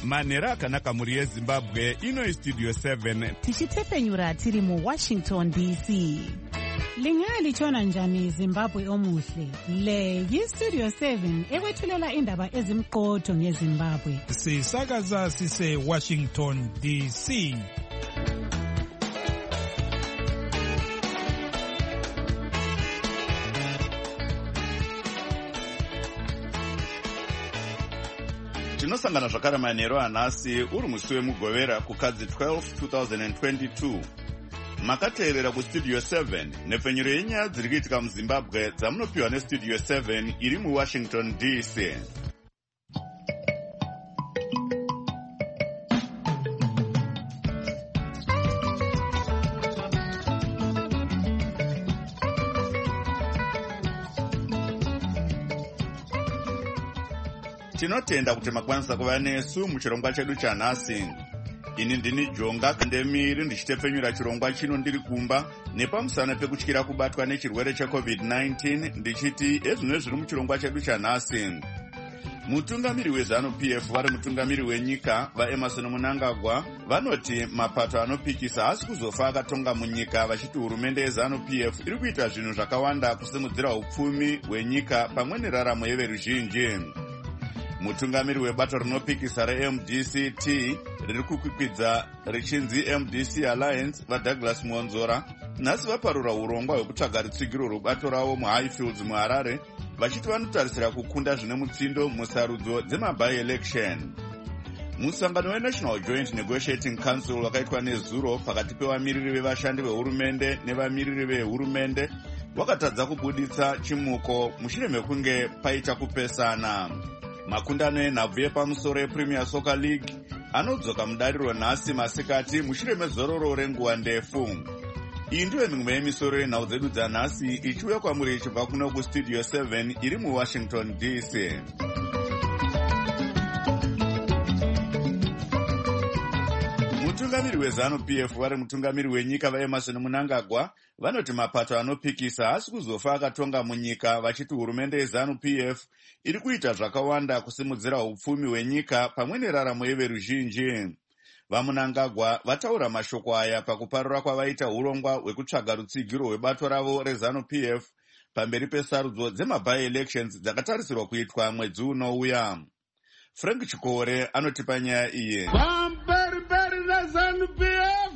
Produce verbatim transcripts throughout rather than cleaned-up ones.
manhero akanaka mhuri yezimbabwe. Ino istudio seven tichitepfenyura tiri muwashington D C. Lingalitshona njani Zimbabwe omuhle? Le yistudio seven ekwethulela indaba ezimqotho ngeZimbabwe. Sisakaza sise Washington D C. tinosangana zvakare manhero anhasi uri musi wemugovera kukadzi twelve two thousand twenty-two. Makateerera kustudio seven nepfenyuro yenyaya dziri kuitika muzimbabwe dzamunopiwa nestudio seven iri muwashington D C. Tinotenda kuti makwanisa kuva nesu muchirongwa chedu chanhasi. Ini ndini Jonga Kandemiri ndichitepfenyura chirongwa chino ndiri kumba nepamusana pekutyira kubatwa nechirwere checovid nineteen ndichiti ezvino zviri muchirongwa chedu chanhasi. Mutungamiri weZanu-P F vari mutungamiri wenyika vaEmerson Mnangagwa vanoti mapato anopikisa hasi kuzofa akatonga munyika, vachiti hurumende yeZanu-P F iri kuita zvinhu zvakawanda kusimudzira upfumi hwenyika pamwe neraramo yeveruzhinji. Mutungamiri webato rinopikisa reM D C T riri kukwikwidza richinzi M D C Alliance vaDouglas Monzora nhasi vaparura urongwa hwekutsvaga rutsigiro rwebato ravo muHighfields muHarare, vachiti vanotarisira kukunda zvine mutsindo musarudzo dzemaby-election. Musangano weNational Joint Negotiating Council wakaitwa nezuro pakati pevamiriri vevashandi vehurumende nevamiriri vehurumende wakatadza kubuditsa chimuko mushure mekunge paita kupesana. Makundano enhabvu yepamusoro ePremier Soccer League anodzoka mudariro nhasi masikati mushure mezororo renguva ndefu. Iyi ndiyo mimwe yemisoro yenhau dzedu dzanhasi ichiuya kwamuri ichibva kuno kustudio seven iri muwashington D C. Mutungamiri weZanu-P F vari mutungamiri wenyika vaEmerson Mnangagwa vanoti mapato anopikisa hasi kuzofa akatonga munyika, vachiti hurumende yeZanu-P F iri kuita zvakawanda kusimudzira upfumi hwenyika pamwe neraramo yeveruzhinji. VaMnangagwa vataura mashoko aya pakuparura kwavaita urongwa hwekutsvaga rutsigiro hwebato ravo reZanu-P F pamberi pesarudzo dzemaby-elections dzakatarisirwa kuitwa mwedzi unouya. Frank Chikore anotipa nyaya iyi. Pamberi reZanu-P F,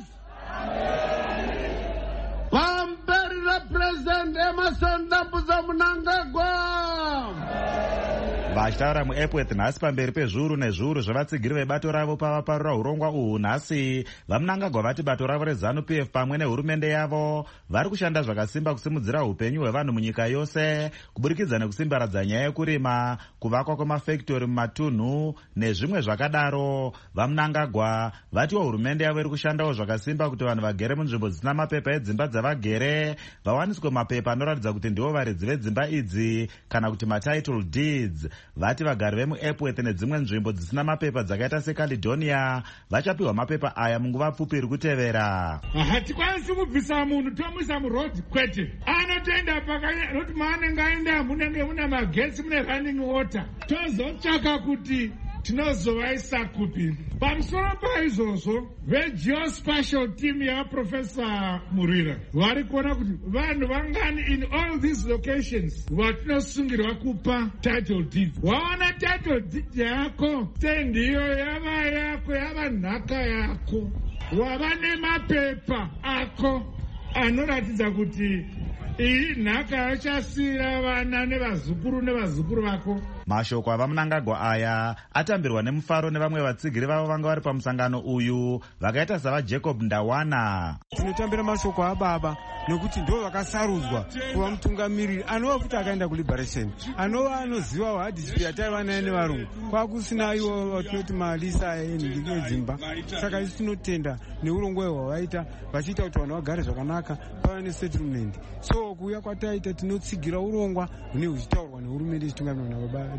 pamberi rePresident Emmerson Dambuza Mnangagwa. Vachitaura muEpworth nhasi pamberi pezviuru nezviuru zvevatsigiri vebato ravo pavaparura urongwa uhu nhasi, vaMnangagwa vati bato ravo reZanu-P F pamwe nehurumende yavo vari kushanda zvakasimba kusimudzira upenyu hwevanhu munyika yose kuburikidza nekusimbaradza nyaya yekurima, kuvakwa kwemafektori mumatunhu nezvimwe zvakadaro. VaMnangagwa vatiwo hurumende yavo iri kushandawo zvakasimba kuti vanhu vagere munzvimbo dzisina mapepa edzimba dzavagere vawaniswe mapepa anoratidza kuti ndivo varidzi vedzimba idzi kana kuti matitle deeds. Vati vagari vemuEpworth nedzimwe nzvimbo dzisina mapepa dzakaita seCaledonia vachapiwa mapepa aya munguva pfupi iri kutevera. Hatikwanisi kubvisa munhu tomuisa muroad kwete, anotoenda pakanoti maanenge aenda munenge muna magetsi mune running water, tozotsvaka kuti tinozovaisa kupini. Pamusoro paizvozvo vegeospatial team yaProfessor Murira vari kuona kuti vanhu vangani in all these locations vatinosungirwa kupa title deed. Waona title deed yako tendiyo yava yako, yava nhaka yako, wava nemapepa ako anoratidza kuti iyi nhaka yachasiyira vana nevazukuru nevazukuru vako. Mashoko avaMnangagwa aya atambirwa nemufaro nevamwe vatsigiri vavo vanga vari pamusangano uyu vakaita savaJacob Ndawana. Tinotambira mashoko ababa nekuti ndo vakasarudzwa kuva mutungamiriri anova kuti akaenda kuliberation, anova anoziva hadispii ataiva naye nevarungu, kwakusina ivo vatinoti malisa enhingi edzimba. Saka isi tinotenda neurongwa hwavaita vachiita kuti vanhu vagare zvakanaka pava nesettlement. So kuuya kwataita tinotsigira urongwa hune huchitaurwa nehurumende ichitungamirwa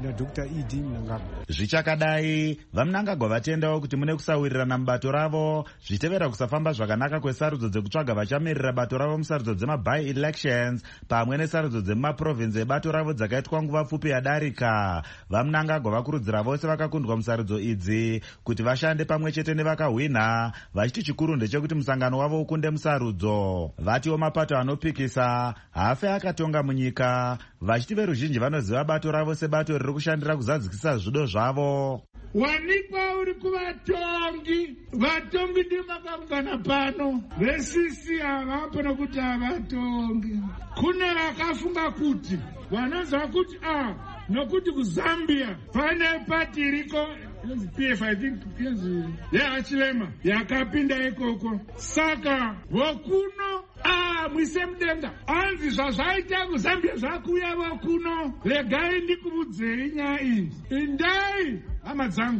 nadr ed mnangagwa. Zvichakadai, vaMnangagwa vatendawo kuti mune kusawirirana mubato ravo zvichitevera kusafamba zvakanaka kwesarudzo dzekutsvaga vachamirira bato ravo musarudzo dzemaby elections pamwe nesarudzo dzemumaprovinsi ebato ravo dzakaitwa nguva pfupi yadarika. VaMnangagwa vakurudzira vose vakakundwa musarudzo idzi kuti vashande pamwe chete nevakahwina, vachiti chikuru ndechekuti musangano wavo ukunde musarudzo. Vatiwo mapato anopikisa hafe akatonga munyika, vachiti veruzhinji vanoziva bato ravo sebato riri kushandira kuzadzikisa zvido zvavo. Wanikwa uri kuvatongi, vatongi ndi makaungana pano, vesisi havapona kuti havatongi. Kune vakafunga kuti vanonzwa kuti ah nokuti kuZambia pane pati iriko P F I think yaachilema yakapinda ikoko, saka vokuno ah mwise mudenga anzi zvazvaita kuZambia zvakuya vokuno. Regai ndikuudzei nyaya idzi, indai hama dzangu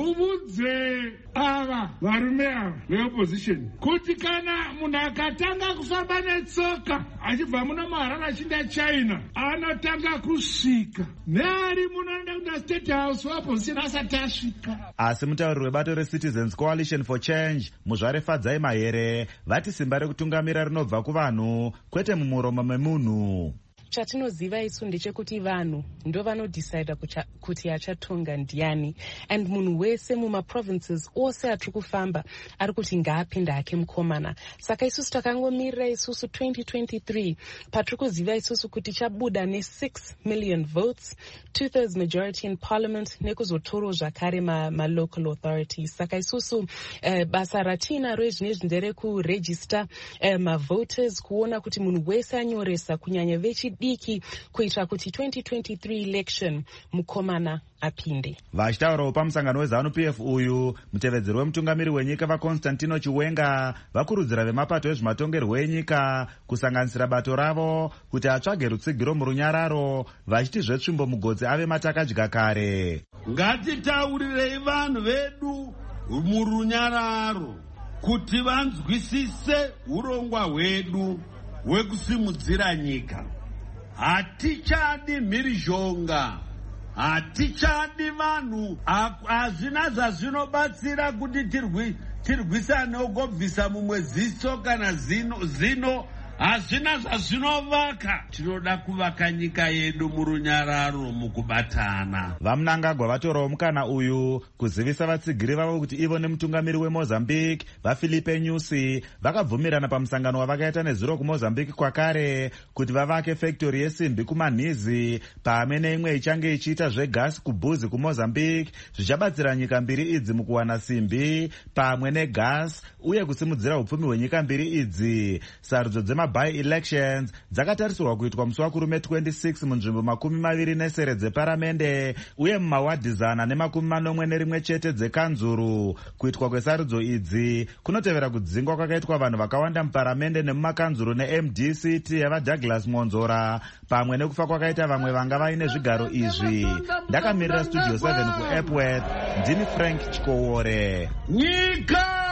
muvudze ava varume ava veopposition kuti kana munhu akatanga kufamba netsoka achibva muno muHarare achinda China anotanga kusvika neari munoenda kuda state house weopposition asati asvika. Asi mutauriri webato reCitizens Coalition for Change Muzvare Fadzai Mahere vati simba rekutungamira rinobva kuvanhu kwete mumuromo memunhu. Chatinoziva isu ndechekuti vanhu ndo vanodecida kuti achatonga ndiani, and munhu wese mumaprovinces ose atiri kufamba ari kuti ngaapinda hake mukomana. Saka isusu takangomirira isusu twenty twenty-three patiri kuziva isusu kuti chabuda ne six million votes, two-thirds majority in parliament, nekuzotoro zvakare ma, ma local authorities. Saka isusu uh, basa ratinaro zvinezvi nderekuregister uh, mavoters, kuona kuti munhu wese anyoresa kunyanya vechi diki kuitira kuti twenty twenty-three election mukomana apinde. Vachitaurawo pamusangano weZanu P F uyu, mutevedzeri wemutungamiri wenyika vaConstantino Chiwenga vakurudzira vemapato ezvematongerwo enyika kusanganisira bato ravo kuti atsvage rutsigiro murunyararo, vachiti zvetsvimbo mugodzi ave matakadya kare. Ngatitaurirei vanhu vedu murunyararo kuti vanzwisise urongwa hwedu hwekusimudzira nyika. Hatichadi mhirizhonga, hatichadi vanhu, hazvina zvazvinobatsira kuti tirwisane ugobvisa mumwe ziso kana zino, zino hazvina zvazvinovaka. Tinoda kuvaka nyika yedu murunyararo mukubatana. VaMnangagwa vatorawo mukana uyu kuzivisa vatsigiri vavo kuti ivo nemutungamiri weMozambique vaFilipe Nyusi vakabvumirana pamusangano wavakaita nezuro kuMozambique kwakare kuti vavake factory yesimbi kumanhizi pamwe neimwe ichange ichiita zvegasi kubhuzi kuMozambique, zvichabatsira nyika mbiri idzi mukuwana simbi pamwe negasi uye kusimudzira upfumi hwenyika mbiri idzi. Sarudzo dzema by elections dzakatarisirwa kuitwa musi wakurume twenty-six munzvimbo makumi maviri nesere dzeparamende uye mumawadhi zana nemakumi manomwe nerimwe chete dzekanzuru. Kuitwa kwesarudzo idzi kunotevera kudzingwa kwakaitwa vanhu vakawanda muparamende nemumakanzuru neM D C T yavaDouglas Monzora pamwe nekufa kwakaita vamwe vanga vaine zvigaro izvi. Ndakamirira studio seven kuEpworth, ndini Frank Chikowore. Nyika!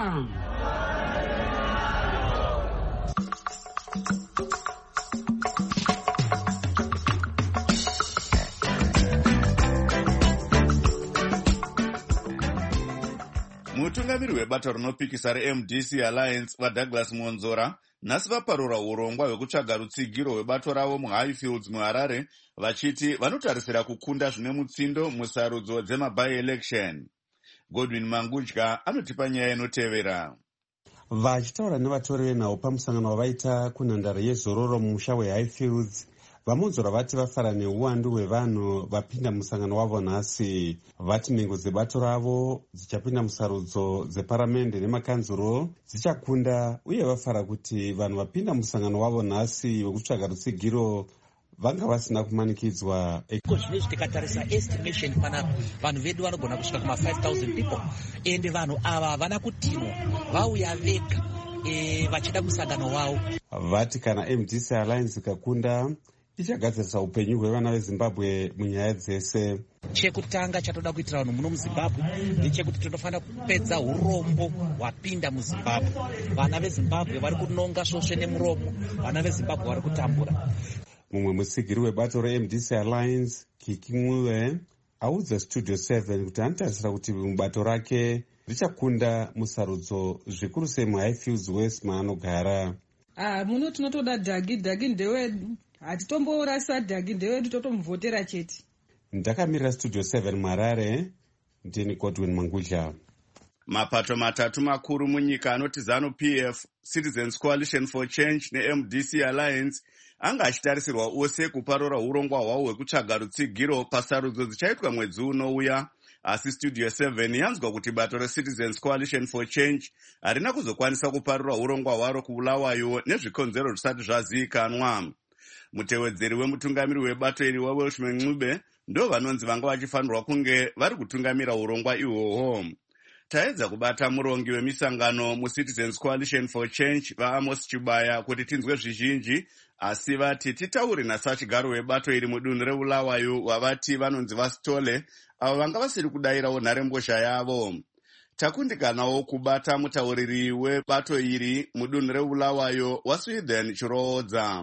Mutungamiri webato rinopikisa reM D C Alliance vaDouglas Monzora nhasi vaparura urongwa hwekutsvaga rutsigiro hwebato ravo muHighfields muHarare vachiti vanotarisira kukunda zvine mutsindo musarudzo dzemaby election. Godwin Mangudya anotipa nyaya inotevera. Vachitaura nevatori venhau pamusangano wavaita kunhandare yezororo mumusha weHighfields, vaMonzora vati vafara neuwandu hwevanhu vapinda musangano wavo nhasi. Vati nhengo dzebato ravo dzichapinda musarudzo dzeparamende nemakanzuro dzichakunda, uye vafara kuti vanhu vapinda musangano wavo nhasi wekutsvaga rutsigiro vanga vasina kumanikidzwa. Zvinezvi tikatarisa estimation panapa vanhu vedu vanogona kusvika kuma five thousand people, ende vanhu ava havana kutinwa, vauya vega e, vachida musangano wavo. Vati kana M D C Alliance ikakunda ichagadzirisa upenyu hwevana veZimbabwe munyaya dzese. Chekutanga chatoda kuitira vanhu muno muZimbabwe ndechekuti tinofanira kupedza urombo hwapinda muZimbabwe. Vana veZimbabwe vari kunonga svosve nemuromo, vana veZimbabwe vari kutambura. mumwe musigiri webato reM D C Alliance Kiki Ng'ube audza Studio seven kuti anotarisira kuti mubato rake richakunda musarudzo zvikuru sei muHighfields West maanogara. Ah, muno tinotoda Dhagi, Dhagi ndewedu. Hatitomborasa Dhagi ndewedu, totomuvhotera chete. Ndakamirira Studio seven Marare, ndini Godwin Mangudla. Mapato matatu makuru munyika anoti ZANU-P F, Citizens Coalition for Change neM D C Alliance anga achitarisirwa ose kuparura urongwa hwavo hwekutsvaga rutsigiro pasarudzo dzichaitwa mwedzi unouya. Asi Studio seven yanzwa kuti bato reCitizens Coalition for Change harina kuzokwanisa kuparura urongwa hwaro kuBulawayo nezvikonzero zvisati zvazivikanwa. Mutevedzeri wemutungamiri webato iri waWelshman Ncube ndo vanonzi vanga vachifanirwa kunge vari kutungamira urongwa ihwohwo. Taedza kubata murongi wemisangano muCitizens Coalition for Change vaAmos Chibaya kuti tinzwe zvizhinji, asi vati titauri nasachigaro webato iri mudunhu reBulawayo wavati vanonzi vaStole avo vanga vasiri kudayirawo nharembozha yavo. Takundikanawo kubata mutauriri webato iri mudunhu reBulawayo waSweden Chiroodza.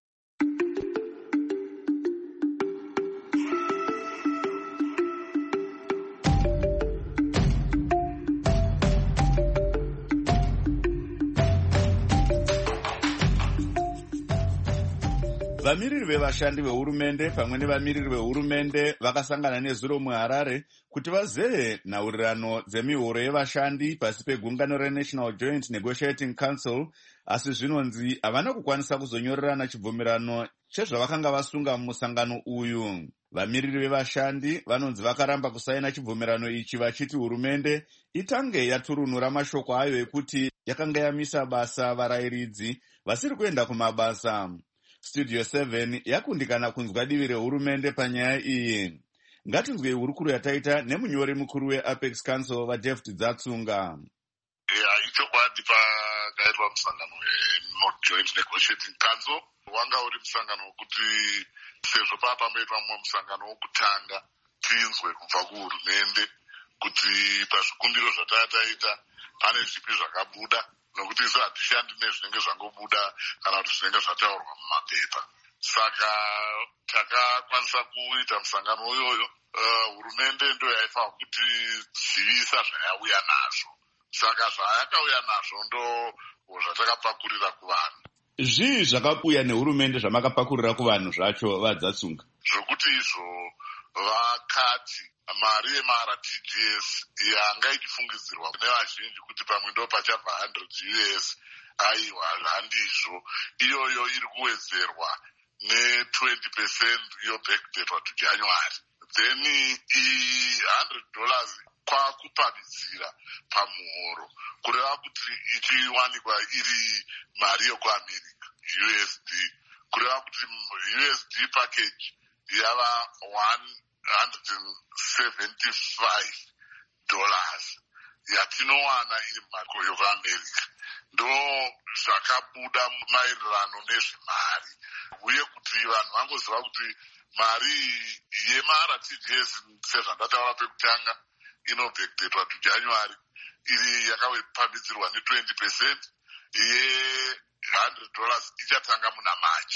Vamiriri vevashandi vehurumende pamwe nevamiriri vehurumende vakasangana nezuro muHarare kuti vazeye nhaurirano dzemihoro yevashandi pasi pegungano reNational Joint Negotiating Council, asi zvinonzi havana kukwanisa kuzonyorerana chibvumirano chezvavakanga vasunga mumusangano uyu. Vamiriri vevashandi vanonzi vakaramba kusaina chibvumirano ichi vachiti hurumende itange yaturunura mashoko ayo ekuti yakanga yamisa basa varayiridzi vasiri kuenda kumabasa. Studio seven yakundikana kunzwa divi rehurumende panyaya iyi. Ngatinzwei hurukuru yataita nemunyori mukuru weApex Council vaDavid Dzatsunga. Ichokwadi pakaitwa musangano weJoint Negotiating Council wanga uri musangano wekuti sezvo paa pamboitwa mumwe musangano wokutanga tinzwe kubva kuhurumende kuti pazvikumbiro zvatataita pane zvipi zvakabuda, nokuti isu hatishandi nezvinenge zvangobuda kana kuti zvinenge zvataurwa mumapepa. Saka takakwanisa kuita musangano uyoyo. Hurumende uh, ndo yaifanira kuti zivisa zvayauya nazvo. Saka zvayakauya nazvo ndo zvatakapakurira kuvanhu. Zvii zvakauya nehurumende zvamakapakurira kuvanhu zvacho vaDzatsunga? Zvokuti izvo vakati mari yemaR T G S yanga ichifungidzirwa nevazhinji kuti pamwe ndo pachabva one hundred U S, aiwa handizvo, iyoyo iri kuwedzerwa ne-twenty percent yobackdatwa to January. Then i one hundred dollars kwakupamhidzira pamuhoro, kureva kuti ichiwanikwa iri mari yokuAmerica, U S D, kureva kuti U S D package yava one hundred seventy-five dollars yatinowana iri mari yokuAmerica. Ndo zvakabuda maererano nezvemari, uye kuti vanhu vangoziva kuti mari yemaR T G S sezvandataura pekutanga inobackdatwa to January iri yakapamhidzirwa ne-twenty percent ye one hundred dollars ichatanga muna March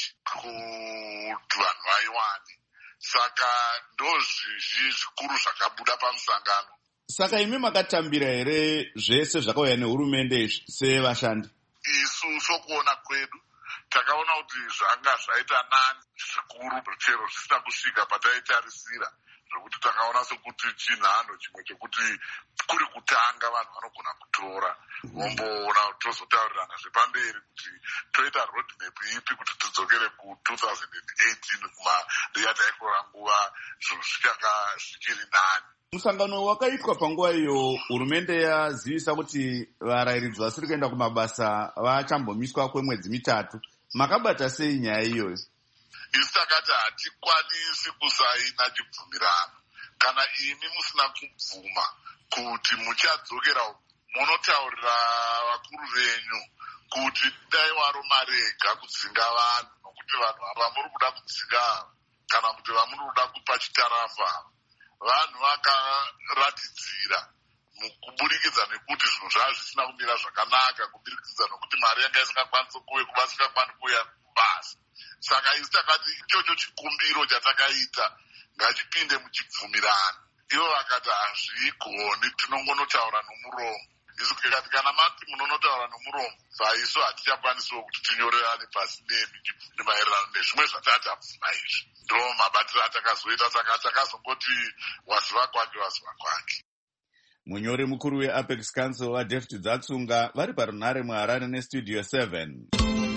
kuti vanhu vaiwane. Saka ndo zvizhi zvikuru zvakabuda pamusangano. Saka imi makatambira here zvese zvakauya nehurumende izvi sevashandi? Isu sokuona kwedu takaona kuti zvanga zvaita nani zvikuru chero zvisina kusvika pataitarisira, zvokuti takaona sokuti chinhano chimwe chekuti kuri kutanga vanhu vanogona kutora vomboona tozotaurirana zvepamberi kuti toita roadmap ipi kuti tidzokere ku-twenty eighteen kumariya taikora nguva zvinhu zvichanga zvichiri nani. Musangano wakaitwa panguva iyo hurumende yazivisa kuti varayiridzi vasiri kuenda kumabasa vachambomiswa kwemwedzi mitatu. Makabata sei nyaya iyoyo? Isu takati hatikwanisi kusaina chibvumirano kana imi musina kubvuma kuti muchadzokera munotaurira vakuru venyu kuti dai waro marega kudzinga vanhu, nokuti vanhu vamuri kuda kudzinga kana kuti vamuri kuda kupa chitarafa vanhu vakaratidzira mukuburikidza nekuti zvinhu zvava zvisina kumira zvakanaka, kuburikidza nokuti mari yanga isingakwanisi kuve kuva isingakwani kuuya kubasa. saka isi takati ichocho chikumbiro chatakaita ngachipinde muchibvumirano. Ivo vakati hazvigoni, tinongonotaura nomuromo. Isu tikati kana mati munonotaura nomuromo, saisu hatichakwanisawo kuti tinyorerane pasi nemi maererano nezvimwe zvatati abvuma izvi. Ndo mabatiro atakazoita, saka takazongoti waziva kwake waziva kwake. Munyori mukuru weApex Council waDavid Dzatsunga vari parunhare muHarare neStudio seven.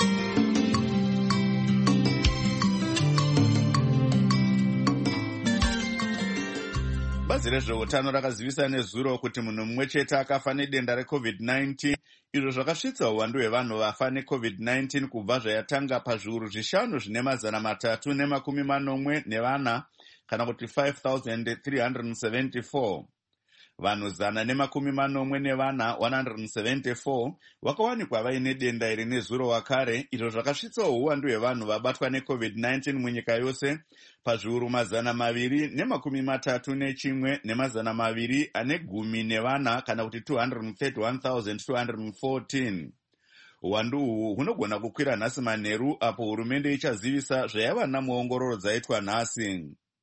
Bazi rezveutano rakazivisa nezuro kuti munhu mumwe chete akafa nedenda recovid nineteen, izvo zvakasvitsa uwandu hwevanhu vafa necovid nineteen kubva zvayatanga pazviuru zvishanu zvine mazana matatu nemakumi manomwe nevana, kana kuti five thousand three hundred seventy-four. Vanhu zana nemakumi manomwe nevana one hundred seventy-four vakawanikwa vaine denda iri nezuro wakare, izvo zvakasvitsa uwandu hwevanhu vabatwa necovid nineteen munyika yose pazviuru mazana maviri nemakumi matatu nechimwe nemazana maviri ane gumi nevana, kana kuti two hundred thirty-one thousand two hundred fourteen. Uwandu uhu hunogona kukwira nhasi manheru apo hurumende ichazivisa zvayava namuongororo dzaitwa nhasi.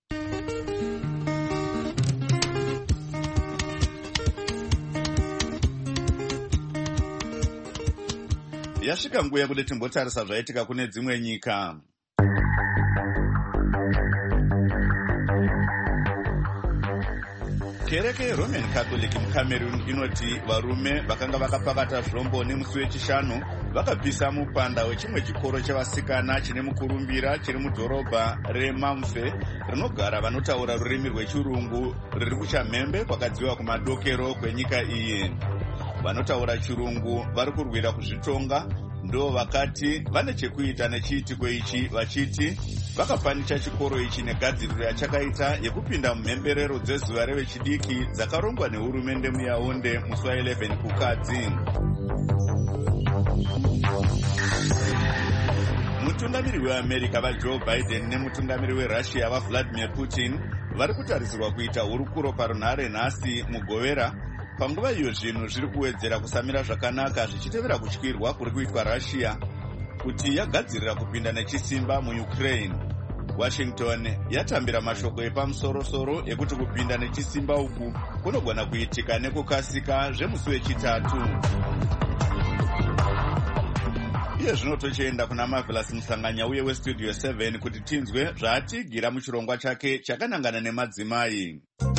Yasvika nguva yekuti timbotarisa zvaitika kune dzimwe nyika. Kereke yeRoman Catholic muCameroon inoti varume vakanga vakapakata zvombo nemusi wechishanu vakabvisa mupanda wechimwe chikoro chevasikana chine mukurumbira chiri mudhorobha reMamfe rinogara vanotaura rurimi rwechirungu riri kuChamhembe kwakadziwa kumadokero kwenyika iyi. Vanotaura chirungu vari kurwira kuzvitonga ndo vakati vane chekuita nechiitiko ichi, vachiti vakapandisha chikoro ichi negadziriro yachakaita yekupinda mumhemberero dzezuva revechidiki dzakarongwa nehurumende muYaounde musi wa eleven kukadzi. Mutungamiri weAmerica vaJoe Biden nemutungamiri weRussia vaVladimir Putin vari kutarisirwa kuita hurukuro parunhare nhasi mugovera, panguva iyo zvinhu zviri kuwedzera kusamira zvakanaka zvichitevera kutyirwa kuri kuitwa Russia kuti yagadzirira kupinda nechisimba muUkraine. Washington yatambira mashoko epamusoro-soro ekuti kupinda nechisimba uku kunogona kuitika nekukasika zvemusi wechitatu. Iye zvino tochienda kuna Marvelous Musanganya uye weStudio seven kuti tinzwe zvaatigira muchirongwa chake chakanangana nemadzimai.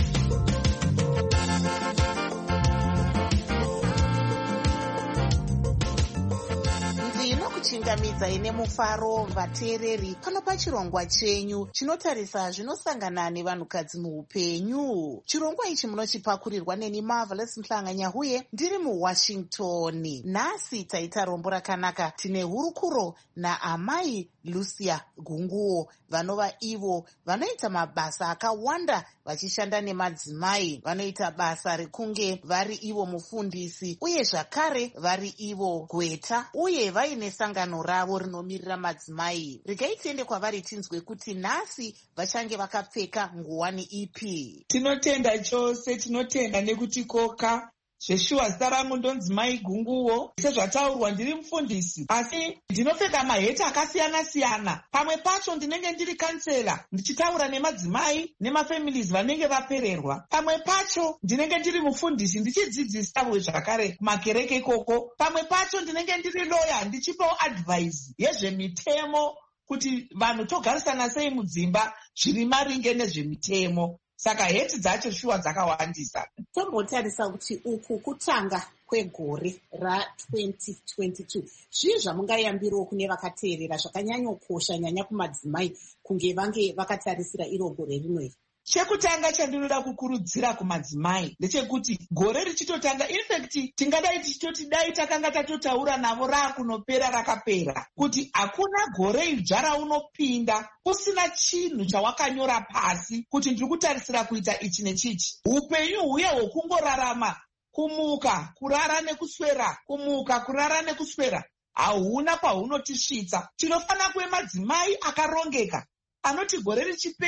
Chingamidza ine mufaro vateereri pano pachirongwa chenyu chinotarisa zvinosangana nevanhukadzi muupenyu. Chirongwa ichi munochipakurirwa neni Marvelous Musanganya uye ndiri muWashington. Nhasi taita rombo rakanaka, tine hurukuro naamai Lucia Gunguo vanova ivo vanoita mabasa akawanda vachishanda nemadzimai. Vanoita basa rekunge vari ivo mufundisi uye zvakare vari ivo gweta, uye vaine sangano ravo rinomirira madzimai. Regai tiende kwavari tinzwe kuti nhasi vachange vakapfeka nguwani ipi. Tinotenda chose, tinotenda nekutikoka. Zveshuwa zita rangu ndonzi Mai Gunguo. Sezvataurwa ndiri mufundisi, asi ndinopfeka maheti akasiyana-siyana. Pamwe pacho ndinenge ndiri kansela ndichitaura nemadzimai nemafamilies vanenge vapererwa. Pamwe pacho ndinenge ndiri mufundisi ndichidzidzisa zvakare kumakereke ikoko. Pamwe pacho ndinenge ndiri lawyer ndichipawo advice yezvemitemo kuti vanhu togarisana sei mudzimba zviri maringe nezvemitemo. Saka heti dzacho shuwa dzakawandisa. Tombotarisa kuti uku kutanga kwegore ratwenty twenty-two zvii zvamungayambirawo kune vakateerera zvakanyanyokosha nyanya kumadzimai kunge vange vakatarisira iro gore rinori? Chekutanga chandinoda kukurudzira kumadzimai ndechekuti gore richitotanga, infact tingadai tichitoti dai takanga tatotaura navo raakunopera rakapera, kuti hakuna gore idzva raunopinda usina chinhu chawakanyora pasi kuti ndiri kutarisira kuita ichi nechichi. Upenyu huye hwokungorarama, kumuka, kurara nekuswera, kumuka, kurara nekuswera, hauna pahunotisvitsa. Tinofana kuve madzimai akarongeka anoti gore richipera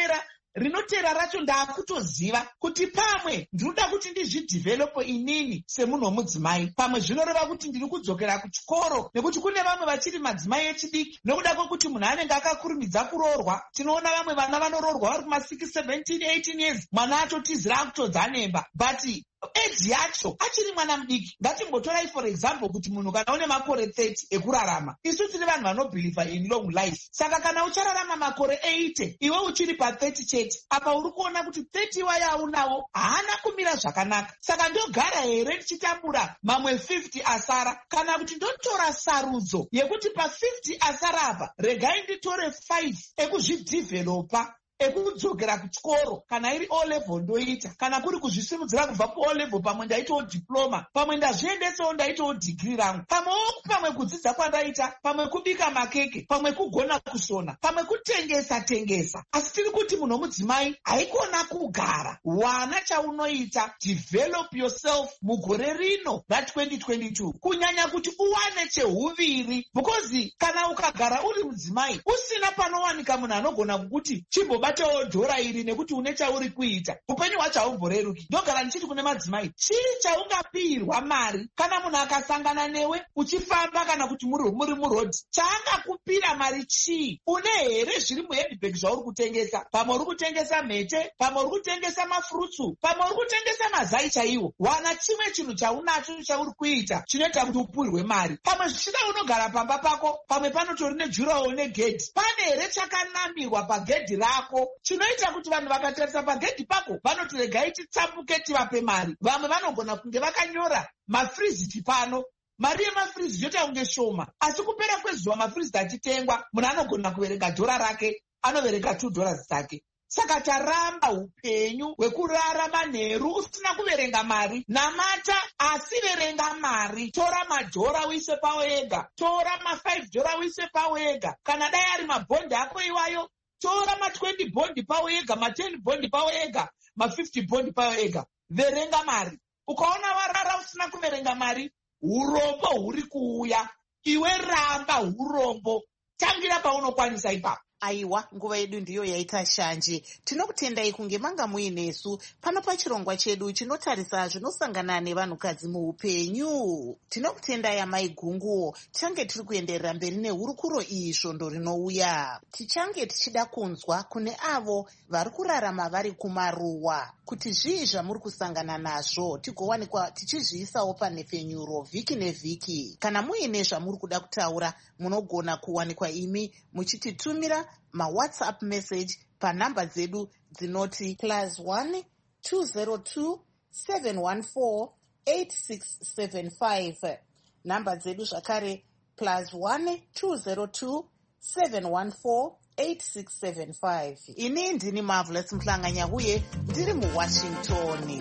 rinotera racho ndaakutoziva kuti pamwe ndinoda kuti ndizvidhivhelopo inini semunhu womudzimai, pamwe zvinoreva kuti ndiri kudzokera kuchikoro, nekuti kune vamwe vachiri madzimai echidiki nokuda kwekuti munhu anenge akakurumidza kuroorwa. Tinoona vamwe vana vanoroorwa vari kuma six, seventeen, eighteen years, mwana atotizira akutodza nemba, but eji yacho achiri mwana mudiki. Ngatimbotorai for example kuti munhu kana une makore thirty ekurarama, isu tiri vanhu vanobhilivha in long life. Saka kana uchararama makore eighty iwe uchiri pa thirty chete, apa uri kuona kuti thirty waya aunawo haana kumira zvakanaka. Saka ndogara here tichitambura mamwe fifty asara, kana kuti ndotora sarudzo yekuti pa fifty asara apa regai nditore five ekuzvidhivhelopa, ekudzokera kuchikoro. Kana iri o level ndoita, kana kuri kuzvisimudzira kubva ku o level, pamwe ndaitawo diploma, pamwe ndazviendesawo ndaitawo degree rangu, pamwewo pamwe kudzidza kwandaita, pamwe kubika makeke, pamwe kugona kusona, pamwe kutengesa tengesa. Asi tiri kuti munhu womudzimai haikona kugara. Wana chaunoita, develop yourself mugore rino ra twenty twenty-two, kunyanya kuti uwane chehuviri, because kana ukagara uri mudzimai usina panowanika munhu anogona kukuti chimbo batawo dhora iri nekuti une chauri kuita, upenyu hwacho haumboreruki. Ndogara ndichiti kune madzimai, chii chaungapirwa mari kana munhu akasangana newe uchifamba kana kuti muri muri murodhi? Chaangakupira mari chii? Une here zviri muhandbag zvauri kutengesa? Pamwe uri kutengesa mhete, pamwe uri kutengesa mafurutsu, pamwe uri kutengesa mazai chaiwo. Wana chimwe chinhu chaunacho chauri kuita chinoita kuti upurwe mari. Pamwe zvichida unogara pamba pako, pamwe panotori nejurawo negedhi. Pane here chakanamirwa pagedhi rako chinoita kuti vanhu vakatarisa pagedhi pako vanoti regai titsambuke tivape mari. Vamwe vanogona kunge vakanyora mafriziti pano, mari yemafriziti yoita kunge shoma, asi kupera kwezuva mafriziti achitengwa munhu anogona kuverenga dhora rake, anoverenga two dollars dzake. Saka taramba upenyu hwekurarama nheru usina kuverenga mari. Namata asi verenga mari. Tora madhora uise pawo ega, tora ma-five dhora uise pawo ega. Kana dai ari mabhondi ako iwayo, tora ma-twenty bondi pawo ega, ma-ten bondi pawo ega, ma-fifty bondi pawo ega. Verenga mari. Ukaona warara usina kuverenga mari, urombo huri kuuya. Iwe ramba urombo. Tangira paunokwanisa ipapo. Aiwa, nguva yedu ndiyo yaita shanje. Tinokutendai kunge manga muinesu pano pachirongwa chedu chinotarisa zvinosangana nevanhukadzi muupenyu. Tinokutendai amai gunguo. Tichange tiri kuenderera mberi nehurukuro iyi svondo rinouya. Tichange tichida kunzwa kune avo vari kurarama vari kumaruwa kuti zvii zvamuri kusangana nazvo, tigowanikwa tichizviisawo panhefenyuro vhiki nevhiki. Kana muine zvamuri kuda kutaura, munogona kuwanikwa imi muchititumira mawhatsapp message panhamba dzedu dzinoti plus one two zero two seven one four eight six seven five, nhamba dzedu zvakare plus one two zero two seven one four eight six seven five. Ini ndini Marvelous Mhlanga uye ndiri muWashington.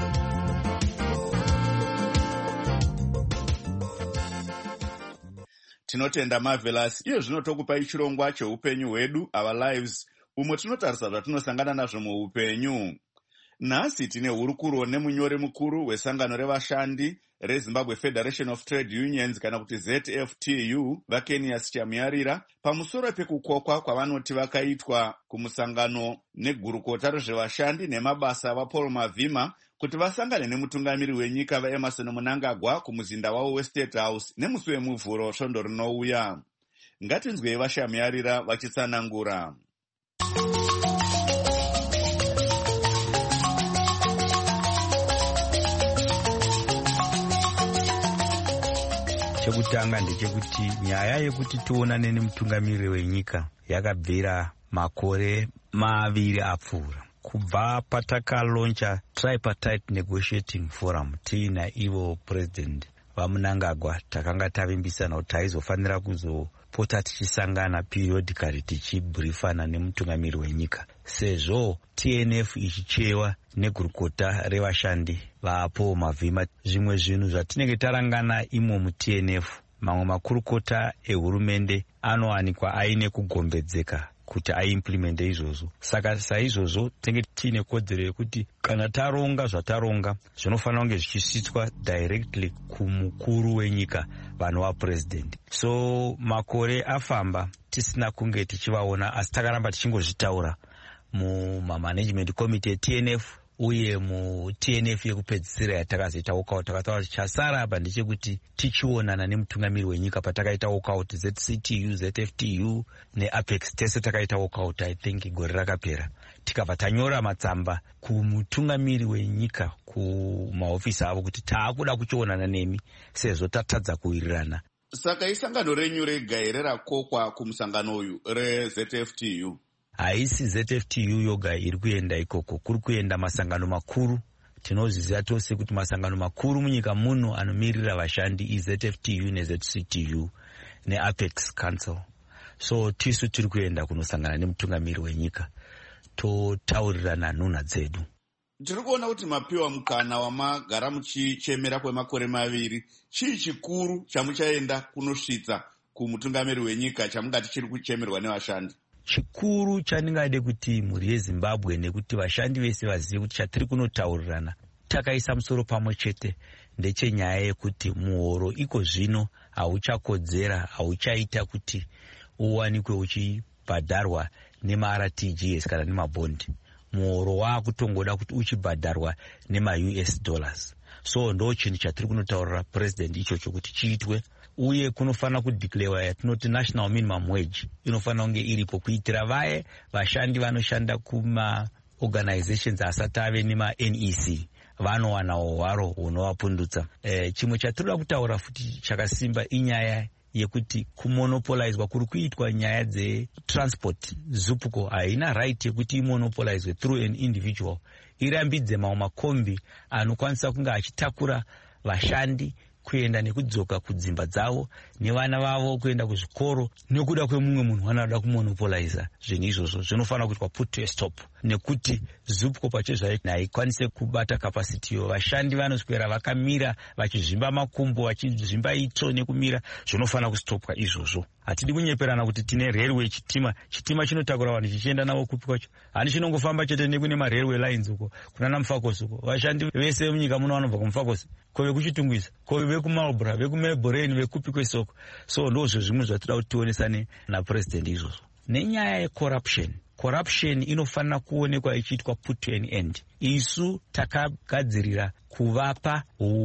Tinotenda Marvelous. Iyo zvino tokupai chirongwa cheupenyu hwedu, our lives, umwe tinotarisa zvatinosangana nazvo muupenyu. Nhasi tine hurukuro nemunyori mukuru wesangano revashandi reZimbabwe Federation of Trade Unions kana kuti Z F T U, vaKenias Chamuyarira, pamusoro pekukokwa kwavanoti vakaitwa kumusangano negurukota rezvevashandi nemabasa vaPaul Mavhima kuti vasangane nemutungamiri wenyika vaEmerson Mnangagwa kumuzinda wavo weState House nemusi wemuvhuro svondo rinouya. Ngatinzwei vaShamuyarira vachitsanangura. Chekutanga ndechekuti nyaya yekuti tionane nemutungamiriri wenyika yakabvira makore maviri apfuura. Kubva patakaloncha tripartite negotiating forum tiina ivo president vaMnangagwa, takanga tavimbisana kuti taizofanira kuzopota tichisangana periodically tichibriefana nemutungamiriri wenyika. Sezvo T N F ichichewa negurukota revashandi vaPaul Mavhima, zvimwe zvinhu zvatinenge tarangana imo mu-T N F, mamwe makurukota ehurumende anowanikwa aine kugombedzeka kuti aimplemente izvozvo. Saka saizvozvo tinenge tiine kodzero yekuti kana taronga zvataronga zvinofanira kunge zvichisvitswa directly kumukuru wenyika, vanhu vapresident. So makore afamba tisina kunge tichivaona, asi takaramba tichingozvitaura mumamanagement committee eT N F uye muT N F yekupedzisira yatakazoita walkout. Takataura kuti chasara apa ndechekuti tichionana nemutungamiri wenyika patakaita walkout. Z C T U, Z F T U neApex tese takaita walkout I think gore rakapera. Tikabva tanyora matsamba kumutungamiri wenyika kumahofisi avo kuti taakuda kuchionana nemi sezvo tatadza kuwirirana. Saka isangano renyu rega here rakokwa kumusangano uyu reZ F T U? Haisi Z F T U yoga iri kuenda ikoko, kuri kuenda masangano makuru. Tinozviziva tose kuti masangano makuru munyika muno anomirira vashandi iZ F T U neZ C T U neApex Council. So tisu tiri kuenda kunosangana nemutungamiri wenyika totaurirana nhunha dzedu. Tiri kuona kuti mapiwa mukana wamagara muchichemera kwemakore maviri. Chii chikuru chamuchaenda kunosvitsa kumutungamiri wenyika chamungati chiri kuchemerwa nevashandi? Chikuru chandingade kuti mhuri yeZimbabwe nekuti vashandi vese vazive kuti chatiri kunotaurirana takaisa musoro pamwe chete ndechenyaya yekuti muhoro iko zvino hauchakodzera, hauchaita kuti uwanikwe uchibhadharwa nemaR T G S kana nemabhondi. Muhoro waakutongoda kuti uchibhadharwa nemaU S dollars. So ndo chinhu chatiri kunotaurira president ichocho kuti chiitwe, uye kunofanira kudeclarewa yatinoti national minimum wage inofanira kunge iripo kuitira vaye vashandi vanoshanda kuma organizations asati ave nemaN E C vanowanawo hwaro hunovapundutsa. E, chimwe chatinoda kutaura futi chakasimba inyaya yekuti kumonopolizwa kuri kuitwa nyaya dzetransport. Zupco haina right yekuti imonopolizwe through an individual, irambidze mamwe makombi anokwanisa kunge achitakura vashandi kuenda nekudzoka kudzimba dzavo nevana vavo kuenda kuzvikoro nekuda kwemumwe munhu anoda kumonopoliza. Zvinhu izvozvo zvinofanira kuitwa put to a stop, nekuti Zupco pachezvayo haikwanise kubata capacity yo. Vashandi vanoswera vakamira vachizvimba makumbo vachizvimba itsvo nekumira. Zvinofanira kustopwa izvozvo. Hatidi kunyeperana kuti tine railway chitima chitima chinotakura vanhu chichienda navo kupi kwacho. Hani chinongofamba chete nekune marailway lines uko kunana Mufakos uko. Vashandi vese munyika muno vanobva kuMufakos, ko vekuchitungwiza, ko vekuMarlborough, vekuMelbourne, vekupi kwesoko. So ndozvo zvimwe zvatinoda kuti tionesane napresident izvozvo. Nenyaya yecorruption, corruption inofanira kuonekwa ichiitwa put to an end. Isu takagadzirira kuvapa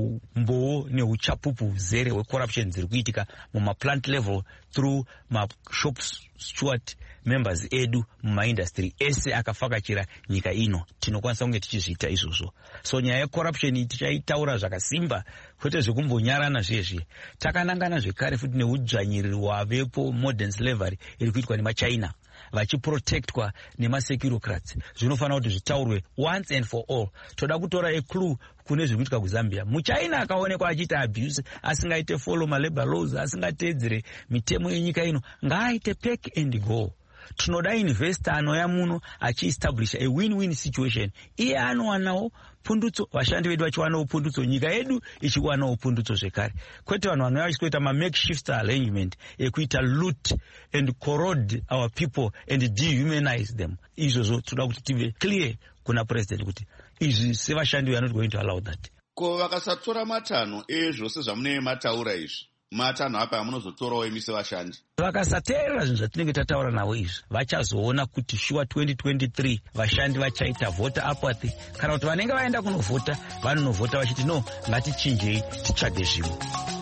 umboo neuchapupu huzere hwecorruption dziri kuitika mumaplant level through mashop steward members edu mumaindustry ese akafakachira nyika ino. Tinokwanisa kunge tichizviita izvozvo. So nyaya yecorruption tichaitaura zvakasimba, kwete zvekumbonyarana zvezve. Takanangana zvekare futi neudzvanyiriri hwavepo modern slavery iri kuitwa nemaChina vachiprotectwa nemasecurocrats. Zvinofanira kuti zvitaurwe once and for all. Toda kutora a clue kune zviri kuitika kuZambia. MuChina akaonekwa achiita abuse, asingaite follow malabor laws, asingateedzere mitemo yenyika ino, ngaaite pack and go. Tinoda investor anoya muno achiestablish a win-win situation. Iye anowanawo pundutso, vashandi vedu vachiwanawo pundutso, nyika yedu ichiwanawo pundutso zvekare. Kwete vanhu vanouya vachitoita ma-makeshift arrangement ekuita loot and corrode our people and dehumanize them. Izvozvo toda kuti tive clear kuna president kuti izvi sevashandi we are not going to allow that. Ko vakasatora matanho ezvose zvamunee mataura izvi, matanho apa amunozotorawo imi sevashandi? Vakasateerera zvinhu zvatinenge tataura navo izvi, vachazoona kuti shuwa twenty twenty-three vashandi vachaita voter apathy, kana kuti vanenge vaenda kunovhota vanonovhota vachiti no, ngatichinjei titsvage zvimwe.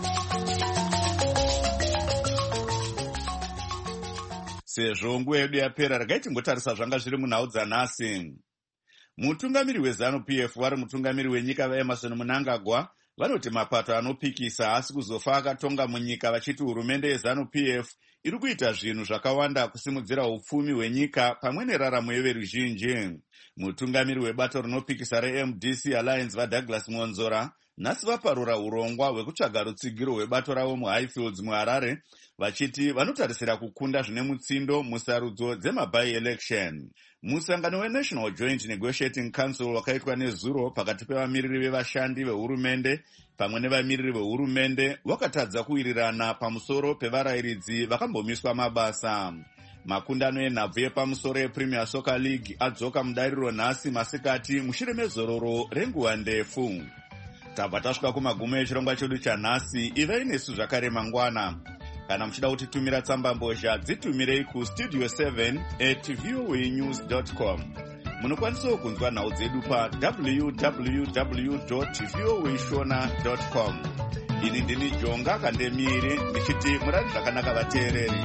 Sezvo nguva yedu yapera, regai tingotarisa zvanga zviri munhau dzanhasi. Mutungamiri weZanu-P F vari mutungamiri wenyika vaEmerson Mnangagwa vanoti mapato anopikisa haasi kuzofa akatonga munyika, vachiti hurumende yeZanu-P F iri kuita zvinhu zvakawanda kusimudzira upfumi hwenyika pamwe neraramo yeveruzhinji. Mutungamiri webato rinopikisa reM D C Alliance vaDouglas Monzora nhasi vaparura urongwa hwekutsvaga rutsigiro hwebato ravo muHighfields muHarare, vachiti vanotarisira kukunda zvine mutsindo musarudzo dzemaby-election. Musangano weNational Joint Negotiating Council wakaitwa nezuro pakati pevamiriri vevashandi vehurumende pamwe nevamiriri vehurumende wakatadza kuwirirana pamusoro pevarayiridzi vakambomiswa mabasa. Makundano enhabvu yepamusoro yePremier Soccer League adzoka mudariro nhasi masikati mushure mezororo renguva ndefu. Tabva tasvika kumagumo echirongwa chedu chanhasi. Ivai nesu zvakare mangwana. Kana muchida kutitumira tsamba mbozha dzitumirei ku studio seven at voanews dot com. Munokwanisawo kunzwa nhau dzedu pa w w w dot voa shona dot com. Ini ndini Jonga Kandemiri ndichiti murari zvakanaka vateereri.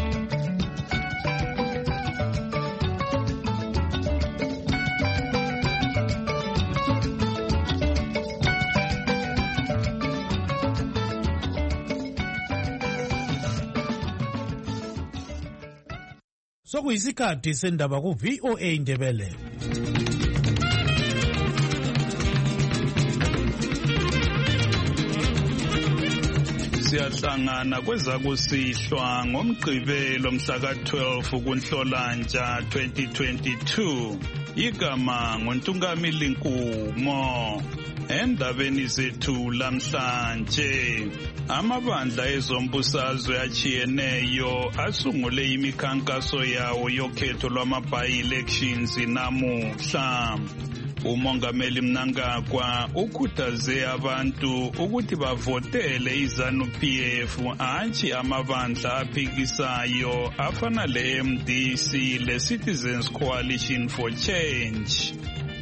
Sokuyisikhathi sendaba ku V O A Ndebele. Siyahlangana kwezakusihlwa ngomgqibelo mhla ka twelve kuNhlolanja twenty twenty-two. Igama nguNtungamili Nkumo. Endabeni zethu lamhlanje, amabandla ezombusazwe achiyeneyo asungule imikhankaso yawo yokhetho lwama-by-elections namuhla. Umongameli Mnangagwa ukhuthaze abantu ukuthi bavotele iZANU-P F hatshi amabandla aphikisayo afana le-M D C le-Citizens Coalition for Change.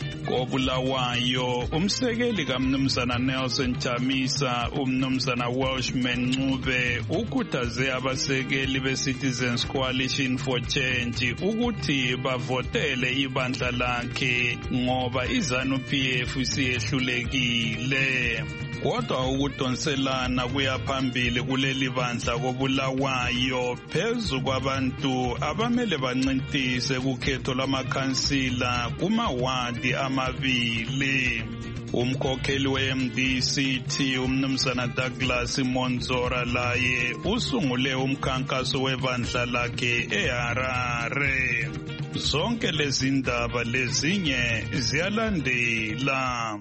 Kobulawayo, umsekeli kaMnumzana Nelson Chamisa, uMnumzana Welshman Ncube ukhuthaze abasekeli be-Citizens Coalition for Change ukuthi bavotele ibandla lakhe ngoba iZANU-P F siyehlulekile. Kodwa ukudonselana kuyaphambili kuleli bandla kobulawayo phezu kwabantu abamele bancintise kukhetho lwamakhansila kumawadi amabili. Umkhokheli we-M D C T uMnumzana Douglas Monzora laye usungule umkhankaso webandla lakhe eHarare. Zonke lezi ndaba lezinye ziyalandela.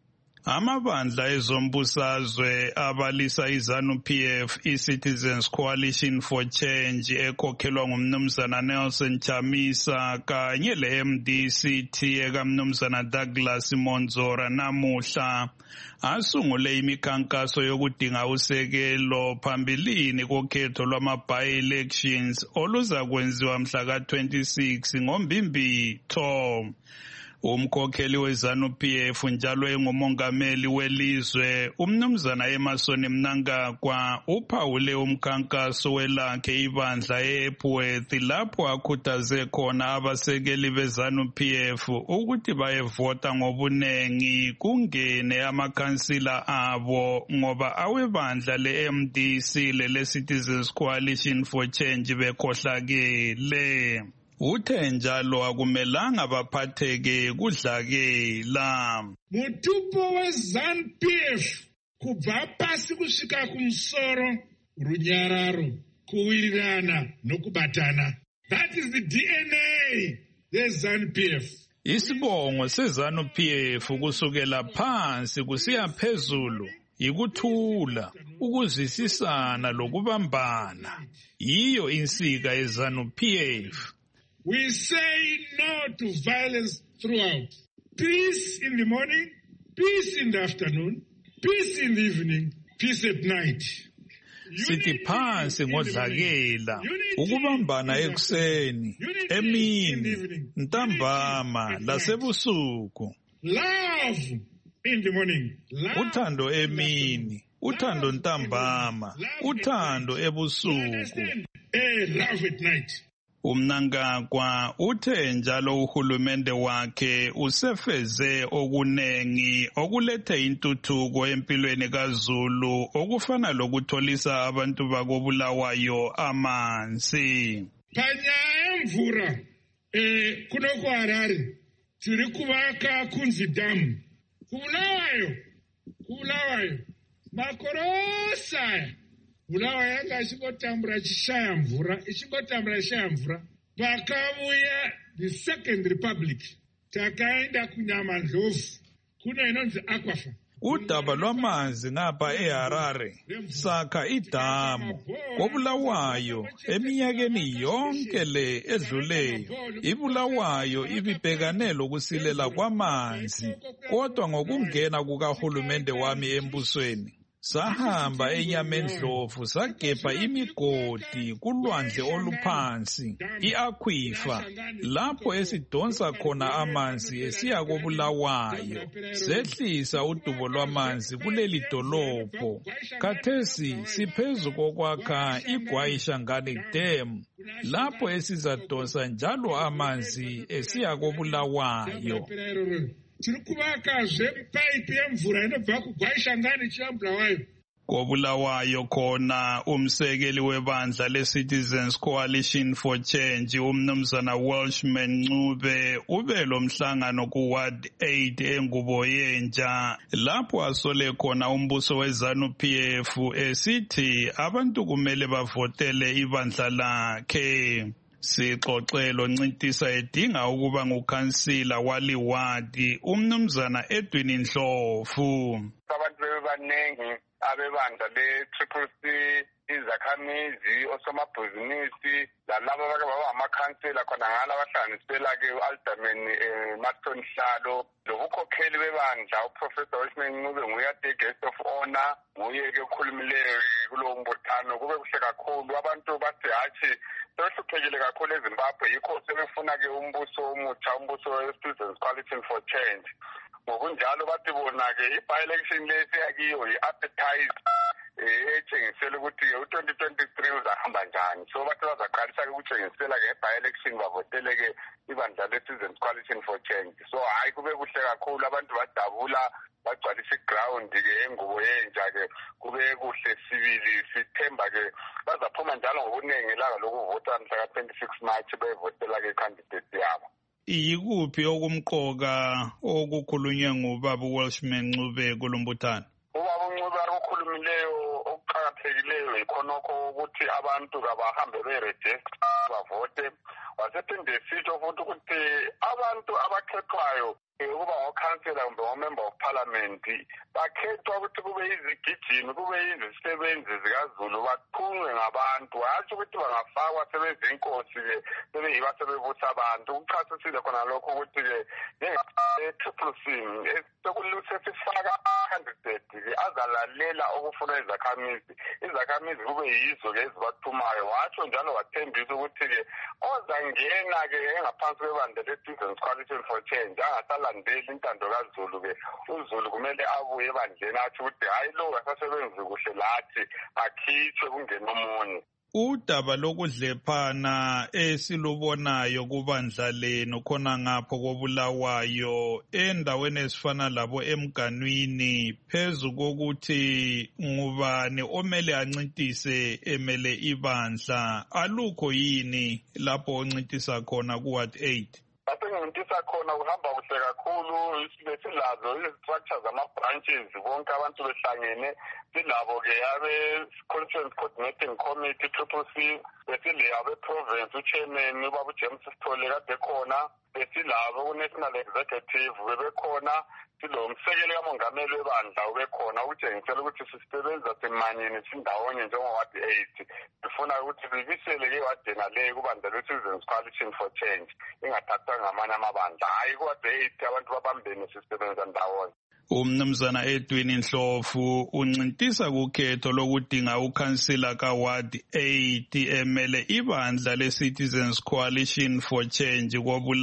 Amabandla ezombusazwe abalisa iZANU-P F i-Citizens Coalition for Change ekhokhelwa nguMnumzana Nelson Chamisa kanye le-M D C T ekaMnumzana Douglas Monzora namuhla asungule imikhankaso yokudinga usekelo phambilini kokhetho lwama-by-elections oluzakwenziwa mhla ka twenty-six ngoMbimbitho. Umkhokheli weZANU-P F njalo engumongameli welizwe uMnumzana Emmerson Mnangagwa uphawule umkhankaso welakhe ibandla eEpworth lapho akhuthaze khona abasekeli beZANU-P F ukuthi bayevota ngobunengi kungene amakhansila abo ngoba awebandla le-M D C lele-Citizens Coalition for Change bekhohlakele. Uthe njalo akumelanga baphatheke kudlakela. Mutupo weZANU-P F kubva pasi kusvika kumusoro, runyararo, kuwirirana nokubatana. That is the D N A yeZANU-P F. Isibongo seZANU-P F kusukela phansi kusiya phezulu ikuthula, ukuzwisisana lokubambana. Iyo insika yeZANU-P F. We say no to violence throughout. Peace in the morning, peace in the afternoon, peace in the evening, peace at night. Sithi phansi ngodlakela, ukubambana ekuseni, emini, ntambama, lasebusuku. Love in the morning. Uthando emini, uthando ntambama, uthando ebusuku. Eh, love at night. Umnangagwa uthe njalo uhulumende wakhe usefeze okunengi okulethe intuthuko empilweni kaZulu okufana lokutholisa abantu bakobulawayo amanzi. Panyaya emvura eh kuno ku Harare tiri kuvaka kunzi damu. Kubulawayo kubulawayo makorosa Bulawayo yanga ichingotambura chishaya mvura, ichingotambura chishaya mvura. Pakauya the Second Republic, takaenda kuNyamandlovu, kuna inonzi Akwafa. Udaba lwamanzi ngapha eHarare sakha idamu kobulawayo eminyakeni yonke le edluleyo ibulawayo ibibhekane lokusilela kwamanzi kodwa ngokungena kukahulumende wami embusweni sahamba enyamendlovu sagebha imigodi kulwandle oluphansi i-aquifer lapho esidonsa khona amanzi esiya koBulawayo sehlisa udubo lwamanzi kuleli dolobho. Khathesi siphezu kokwakha iGwayi-Shangani Dam lapho esizadonsa njalo amanzi esiya koBulawayo. Tiri kuvakazve paipi yemvura inobva kuGwayi-Shangani ichiya Bulawayo. KoBulawayo khona umsekeli webandla le-Citizens Coalition for Change umnumzana Welshman Ncube ube lo mhlangano ku-Ward eight eNgubo Yentsha lapho asole khona umbuso we-ZANU-P F esithi abantu kumele bavotele ibandla lakhe. Sixoxelo Ncintisa edinga ukuba ngukhansila waliwadi umnumzana Edwin Ndlovu. Abantu bebanengi abebandla le-Triple C, izakhamizi, osomabhizinisi, lalabo abake baba amakhansela khona ngala abahlanganisela-ke u-Alderman Martin Hlalo. Lobukhokheli bebandla uProfessor Welshman Ncube nguye ade guest of honor, nguye-ke okhulumileyo kulowo mbuthano. Kube kuhle kakhulu, abantu bathi hatshi sehluphekile kakhulu eZimbabwe, yikho sebefuna-ke umbuso omutsha, umbuso we-Citizens Coalition for Change. Ngokunjalo bathi bona-ke i-by-election lesiyakiyo yi-appetite etshengisela ukuthi u-twenty twenty-three uzahamba njani. So bathi bazaqalisa-ke ukutshengisela-ke i-by-election bavotele-ke ibandla le-Citizens Coalition for Change. So hayi kube kuhle kakhulu, abantu badabula bagcwalisa iground-ke eNgubo Yentsha-ke, kube kuhle sibili. Sithemba-ke bazaphuma njalo ngobuningi ilanga lokuvota mhla ka-twenty-six March bevotela-ke i-candidate yabo. Yikuphi okumqoka okukhulunywe ngubaba uWelshman Ncube kulombuthano? Ubaba uNcube akukhulumileyo okuqhakathekileyo ikhonokho ukuthi abantu kabahambe beregister bavote. Wasephinde sitsho futhi ukuthi abantu abakhethwayo ukuba ngokhansela kumbe ngomember of parliament bakhethwa ukuthi kube izigijimi, kube izisebenzi zikaZulu, baqhunqwe ngabantu. Hatshi ukuthi bangafakwa sebezinkosi-ke sebeyiba sebebusa abantu. Kuchasisile khona lokho ukuthi-ke njengeTriple C sekusifaka candidate-ke azalalela okufuna izakhamizi. Izakhamizi kube yizo-ke ezibathumayo. Watsho njalo wathembisa ukuthi-ke ozangena-ke engaphansi kwebandla le-Citizens Coalition for Change angasalandeli intando kaZulu-ke, uZulu kumele abuye ebandleni athi ukuthi hayi lo akasebenzi kuhle lathi akhitshwe kungena omunye. Udaba lokudlephana esilubonayo kubandla lenu khona ngapho koBulawayo endaweni ezifana labo eMganwini phezu kokuthi ngubani omele ancintise emele ibandla, alukho yini lapho oncintisa khona ku-Ward eight? Basengincintisa khona kuhamba kuhle kakhulu. Silazo izi-structure zama-branches bonke abantu behlangene. Silabo-ke abe-Conference Coordinating Committee Triple C, besile abe-province uchairman ubaba uJames Sithole kade khona, besilabo ku-National Executive bebekhona, silo msekeli kamongameli webandla ubekhona ukutshengisela ukuthi sisebenza simanyene sindawonye njengo-Ward eight. Sifuna ukuthi sibisele-ke iwadena leyo kubandla le-Citizens Coalition for Change ingathathwa ngamanye amabandla. Hayi ku-Ward eight abantu babambene sisebenza ndawonye. Umnumzana Edwin Ndlovu uncintisa kukhetho lokudinga ukhansila ka-Ward eight emele ibandla le-Citizens Coalition for Change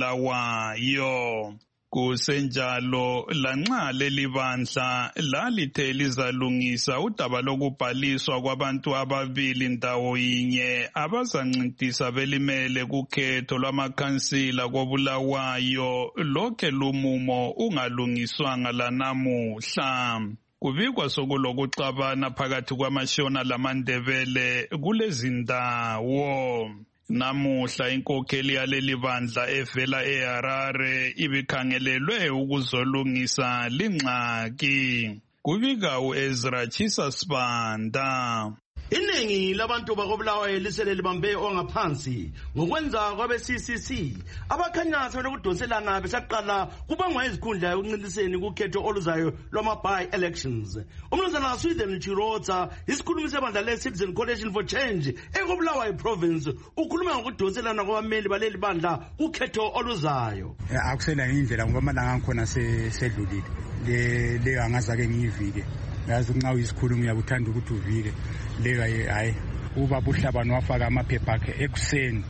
koBulawayo. Kusenjalo lanxa leli bandla lalithe lizalungisa udaba lokubhaliswa kwabantu ababili ndawo yinye abazancintisa belimele kukhetho lwamakhansila koBulawayo, lokhe lumumo ungalungiswanga lanamuhla. Kubikwa sokulokuxabana phakathi kwamaShona lamaNdebele kulezi ndawo. Namuhla inkokheli yaleli bandla evela eHarare ibikhangelelwe ukuzolungisa lingxaki. Kubika uEzra Chisa Sibanda. Iningi labantu bakoBulawayo lisele libambe ongaphansi ngokwenza kwabe-C C C abakhanya sebekudonselana besaqala kubangwa izikhundla yokuncintiseni kukhetho oluzayo lwama-by-elections. Umnumzana Sweden Chirotsa, isikhulumi sebandla le-Citizen Coalition for Change ekoBulawayo province, ukhuluma ngokudonselana kwabameli baleli bandla kukhetho oluzayo. Akusena indlela ngoba malanga ngikhona sedlulile le le angazake ngiyivike yazi nxa uyisikhulumi uyakuthanda ukuthi uvike leka hayi ubaba uHlabane wafaka amaphepha akhe ekuseni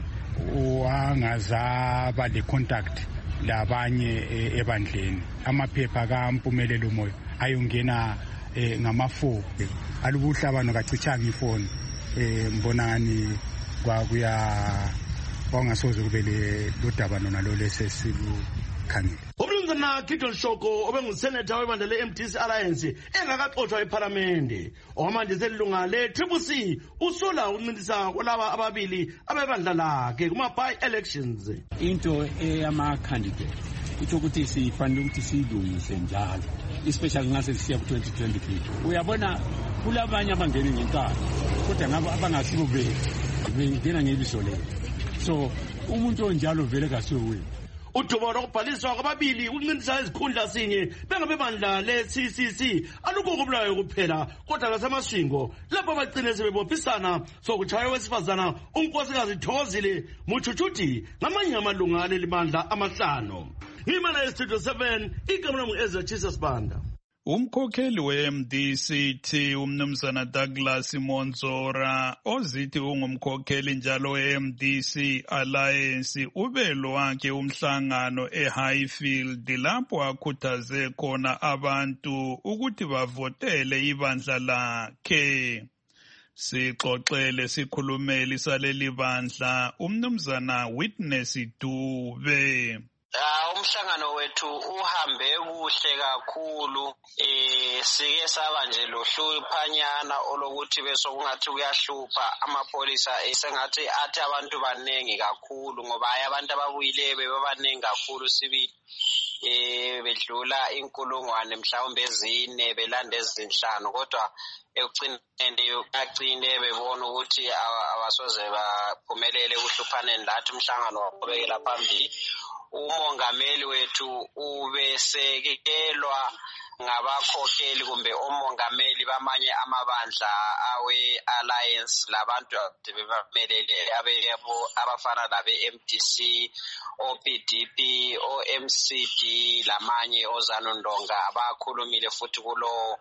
wangazaba le contact labanye ebandleni amaphepha kaMpumelelo Moyo ayongena ngama four alubu uHlabane kacichanga ifoni mbona ngani kwakuya wangasoze kube le lodaba nona lo lesesilu khangile. Umnumzana Gideon Shoko obengusenator webandla le-M D C Alliance engakaxothwa eParliament okwamanje selilunga le-Triple C usola ukuncintisana kwalaba ababili abebandla lakhe kuma-by-elections. Into eyama-candidate itsho ukuthi sifanele ukuthi siyilungise njalo especially ngase sisiya ku-twenty twenty-three. Uyabona kulabanye abangena ngenkani kodwa ngabo abangasibo bengena ngebizo lethu, so umuntu onjalo vele kasiwe. Udubo lokubhaliswa kwababili ukuncintisana izikhundla sinye bengabebandla le-C C C alukho kubulayo kuphela kodwa nasemashingo lapho bagcine sebebophisana sokuchaya wesifazana unkosikazi Thokozile Muchuchuti ngamanye amalunga aleli bandla amahlanu. Ngimana eStudio seven igama lami Ezra Jesus Banda. Umkhokheli we-M D C T umnumzana Douglas Monzora ozithi ungumkhokheli njalo we-M D C Alliance ubelo wakhe umhlangano eHighfield lapho akhuthaze khona abantu ukuthi bavotele ibandla lakhe. Sixoxele sikhulumeli saleli bandla umnumzana Witness Dube. Uh, umhlangano wethu uhambe kuhle kakhulu eh sike saba nje lohluphanyana olokuthi bese kungathi kuyahlupha amapolisa esengathi athi abantu banengi kakhulu ngoba hayi abantu ababuyile bebabanengi kakhulu sibili eh bedlula inkulungwane mhlawumbe ezine belanda ezinhlanu kodwa ekugcineni yagcine bebona ukuthi abasoze baphumelele ukuhluphaneni lathi umhlangano waqhubekela phambili. Umongameli wethu ubesekelwa ngabakhokheli kumbe omongameli bamanye amabandla awe-Alliance labantu bebamelele abebo abafana labe-M D C, o P D P, o M C D lamanye oZanu Ndonga abakhulumile futhi kulo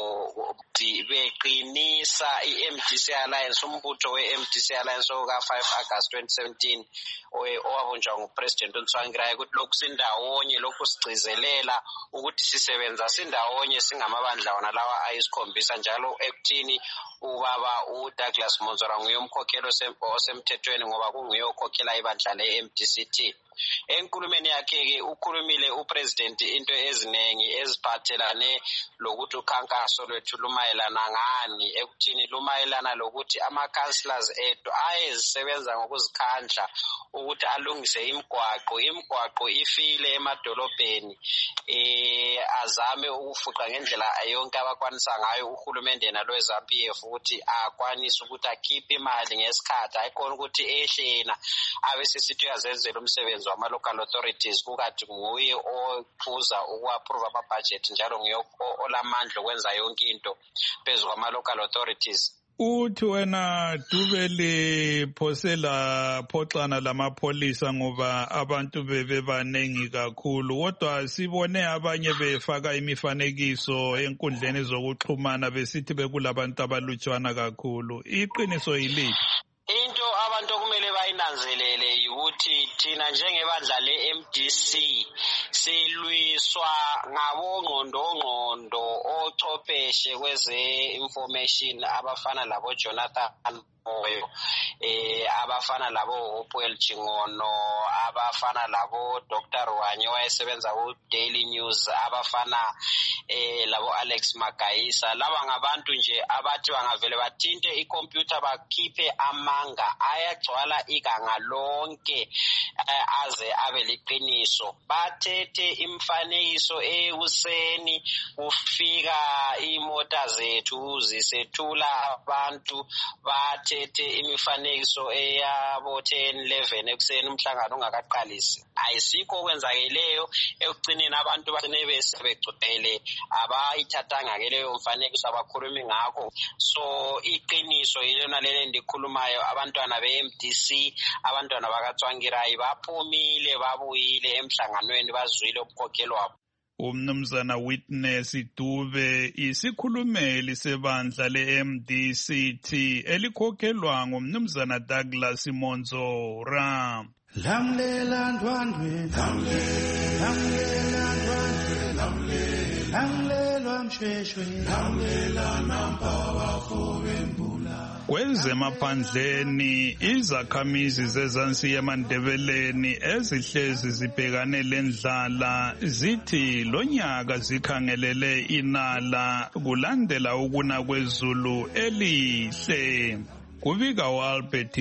beqinisa i-M D C Alliance umbutho we-M D C Alliance oka five August twenty seventeen owabunjwa nguPresident uNtsvangirai ukuthi lokhu sindawonye lokhu sigcizelela ukuthi sisebenza sindawonye singamabandla wona lawa ayisikhombisa njalo ekuthini ubaba uDouglas Monzora nguye umkhokheli osemthethweni ngoba kunguye okhokhela ibandla le-M D C T. Enkulumeni yakhe ke ukhulumile uPresident into ezinengi eziphathelane lokuthi ukhankaso lwethu lumayelana ngani ekuthini lumayelana lokuthi ama-councillors ethu ayezisebenza ngokuzikhandla ukuthi alungise imigwaqo imigwaqo ifile emadolobheni eh azame ukufuqa ngendlela yonke abakwanisa ngayo uhulumende nalo eZANU P F ukuthi akwanise ukuthi akhiphe imali ngesikhathi ayikhona ukuthi ehlena abesesithi uyazenzela umsebenzi wama-local authorities kukathi nguye ophuza uku-approve ama-budget njalo nguye olamandla okwenza yonke into phezu kwama-local authorities. Uthi wena Dubeli phosela phoxana lamapholisa ngoba abantu bebebanengi kakhulu kodwa sibone abanye befaka imifanekiso enkundleni zokuxhumana besithi bekulabantu abalutshwana kakhulu. Iqiniso yilithi? Into abantu okumele bayinanzelele ukuthi thina njengebandla le-M D C silwiswa ngabongqondongqondo ochwepheshe kweze information abafana labo Jonathan Moyo eh abafana labo Hopewell Chingono abafana labo Doctor Rwanye wayesebenza ku Daily News abafana eh labo Alex Magayisa laba ngabantu nje abathi bangavele bathinte icomputer bakhiphe amanga ayagcwala iganga lonke aze abe liqiniso bathethe imfanekiso ekuseni kufika imota zethu zisethula abantu bathe thethe imifanekiso eyabo ten eleven ekuseni umhlangano ungakaqalisi ayisikho okwenzakeleyo ekugcineni abantu bagcine besebegcwele abayithathanga ke leyo mfanekiso abakhulumi ngakho so iqiniso yilona lele endikhulumayo abantwana be-M D C abantwana bakaTsvangirai baphumile babuyile emhlanganweni bazwile ubukhokheli wabo. Umnumzana Witness Dube isikhulumeli sebandla le-M D C T elikhokhelwa ngumnumzana Douglas Monzora. Lamlela ndwandwe, lamlela ndwandwe, lamlela mshweshwe, lamlela nampawa fobembula. Kwezemaphandleni izakhamizi zezansi yemandebeleni ezihlezi zibhekane lendlala zithi lonyaka zikhangelele inala kulandela ukuna kwezulu elihle. Kubika Albert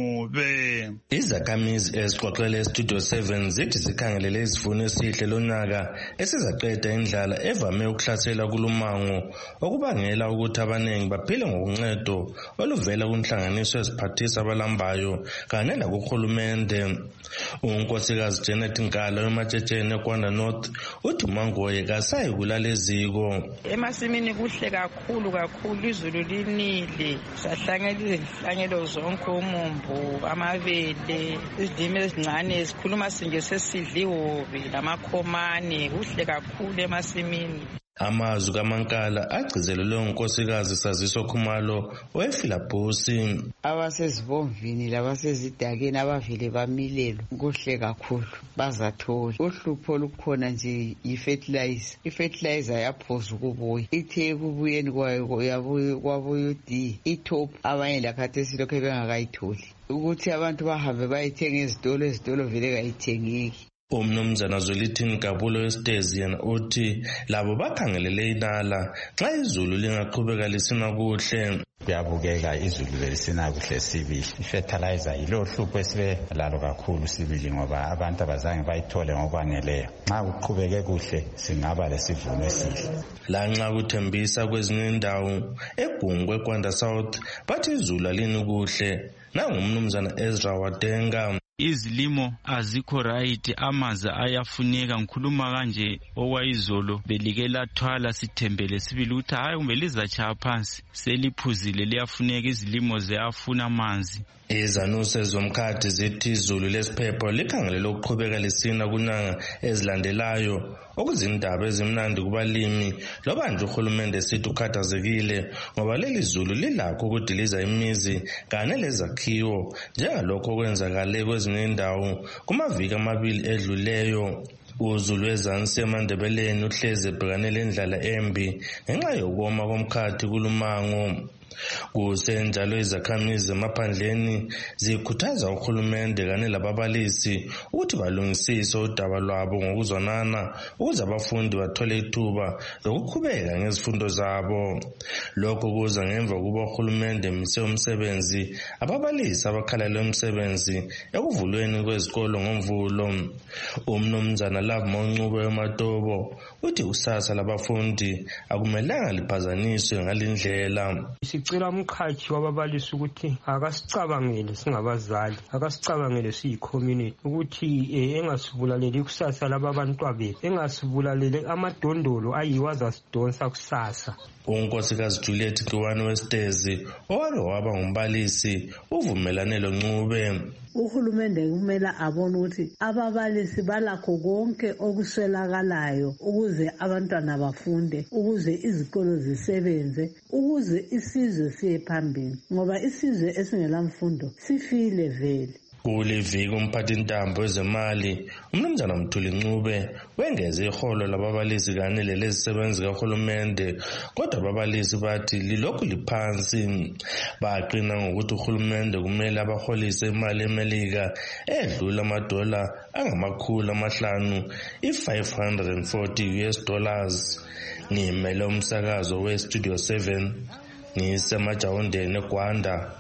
Ncube. Izakhamizi ezixoxele eStudio seven zithi zikhangelele isivuno esihle lonyaka esizaqeda indlala evame ukuhlasela kulumango okubangela ukuthi abaningi baphile ngokuncedo oluvela kunhlanganiso eziphathisa abalambayo kanye nakuhulumende. Unkosikazi Janet Nkala weMatshetsheni eKwanda North uthi uMangoye kasayi kulala eziko. Emasimini kuhle kakhulu kakhulu izulu linile sahlangene izihlanyelo zonke umumbu amabele izilimo ezincane esikhuluma sinje sesidliwobe lamakhomane kuhle kakhulu emasimini. Amazwi kaMankala agcizelelwe unkosikazi Saziso Khumalo weFilabhosi. Abasezibomvini labasezidakeni abavile bamilelo kuhle kakhulu bazathola. Uhlupho lukhona nje yifertilizer. Ifertilizer yaphoza ukubuya. Ithe kubuyeni kwayo yabuye kwabuye D. Itop abanye lakhathesi lokho bengakayitholi. Ukuthi abantu bahambe bayithenga ezitolo ezitolo vele kayithengeki. Umnumzana Zwelithini Kabulo wesitezi yena uthi labo bakhangelele inala xa izulu lingaqhubeka lisina kuhle. Kuyabukeka izulu belisina kuhle sibili. Fertilizer yilo hlupho esibe lalo kakhulu sibili ngoba abantu abazange bayithole ngokwaneleyo. Nxa kuqhubeke kuhle singaba lesivuno esihle. Lanxa kuthembisa kwezinye indawo eBhungwe eKwanda South bathi izulu alini kuhle. Nangumnumzana Ezra Wadenga. Izilimo azikho right, amanzi ayafuneka. Ngikhuluma kanje okwayizolo belike lathwala sithembele sibili ukuthi hayi kumbe lizachaya phansi seliphuzile liyafuneka izilimo ziyafuna amanzi. Izanuse zomkhathi zithi izulu lesiphepho likhangelele ukuqhubeka lisina kunyanga ezilandelayo okuzindaba ezimnandi kubalimi loba nje uhulumende esithi ukhathazekile ngoba leli zulu lilakho ukudiliza imizi kanye lezakhiwo njengalokho okwenzakale kwezinye indawo kumaviki amabili edluleyo. Uzulu wezansi emandebeleni uhlezi ebhekane lendlala embi ngenxa yokoma komkhathi kulumango. Kusenjalo izakhamizi zemaphandleni zikhuthaza uhulumende kanye lababalisi ukuthi balungisise udaba lwabo ngokuzwanana ukuze abafundi bathole ithuba lokuqhubeka ngezifundo zabo. Lokho kuza ngemva kuba uhulumende emise umsebenzi ababalisi abakhalelwe umsebenzi ekuvulweni kwezikolo ngomvulo. Umnumzana Love Ncube weMatobo uthi usasa labafundi akumelanga liphazanyiswe ngalindlela. Sicela umkhathi wababalisi ukuthi akasicabangele singabazali, akasicabangele siyi-community ukuthi engasibulaleli ikusasa lababantwana bethu, engasibulaleli amadondolo ayiwo azasidonsa kusasa. Unkosikazi Juliet Kiwani wesitezi owake waba ngumbalisi uvumelane loNcube. Uhulumende kumele abone ukuthi ababalisi balakho konke okuswelakalayo ukuze abantwana bafunde, ukuze izikolo zisebenze, ukuze isizwe siye phambili ngoba isizwe esingelamfundo sifile vele. Kule viki umphathintambo wezemali umnumzana Mthuli Ncube wengeze iholo lababalisi kanye lelezisebenzi kahulumende kodwa ababalisi bathi lilokhu liphansi. Baqina ngokuthi uhulumende kumele abaholise imali emelika edlula amadola angamakhulu amahlanu i-five hundred forty US dollars. Ngimele umsakazo we-Studio seven ngisemajawondeni eGwanda.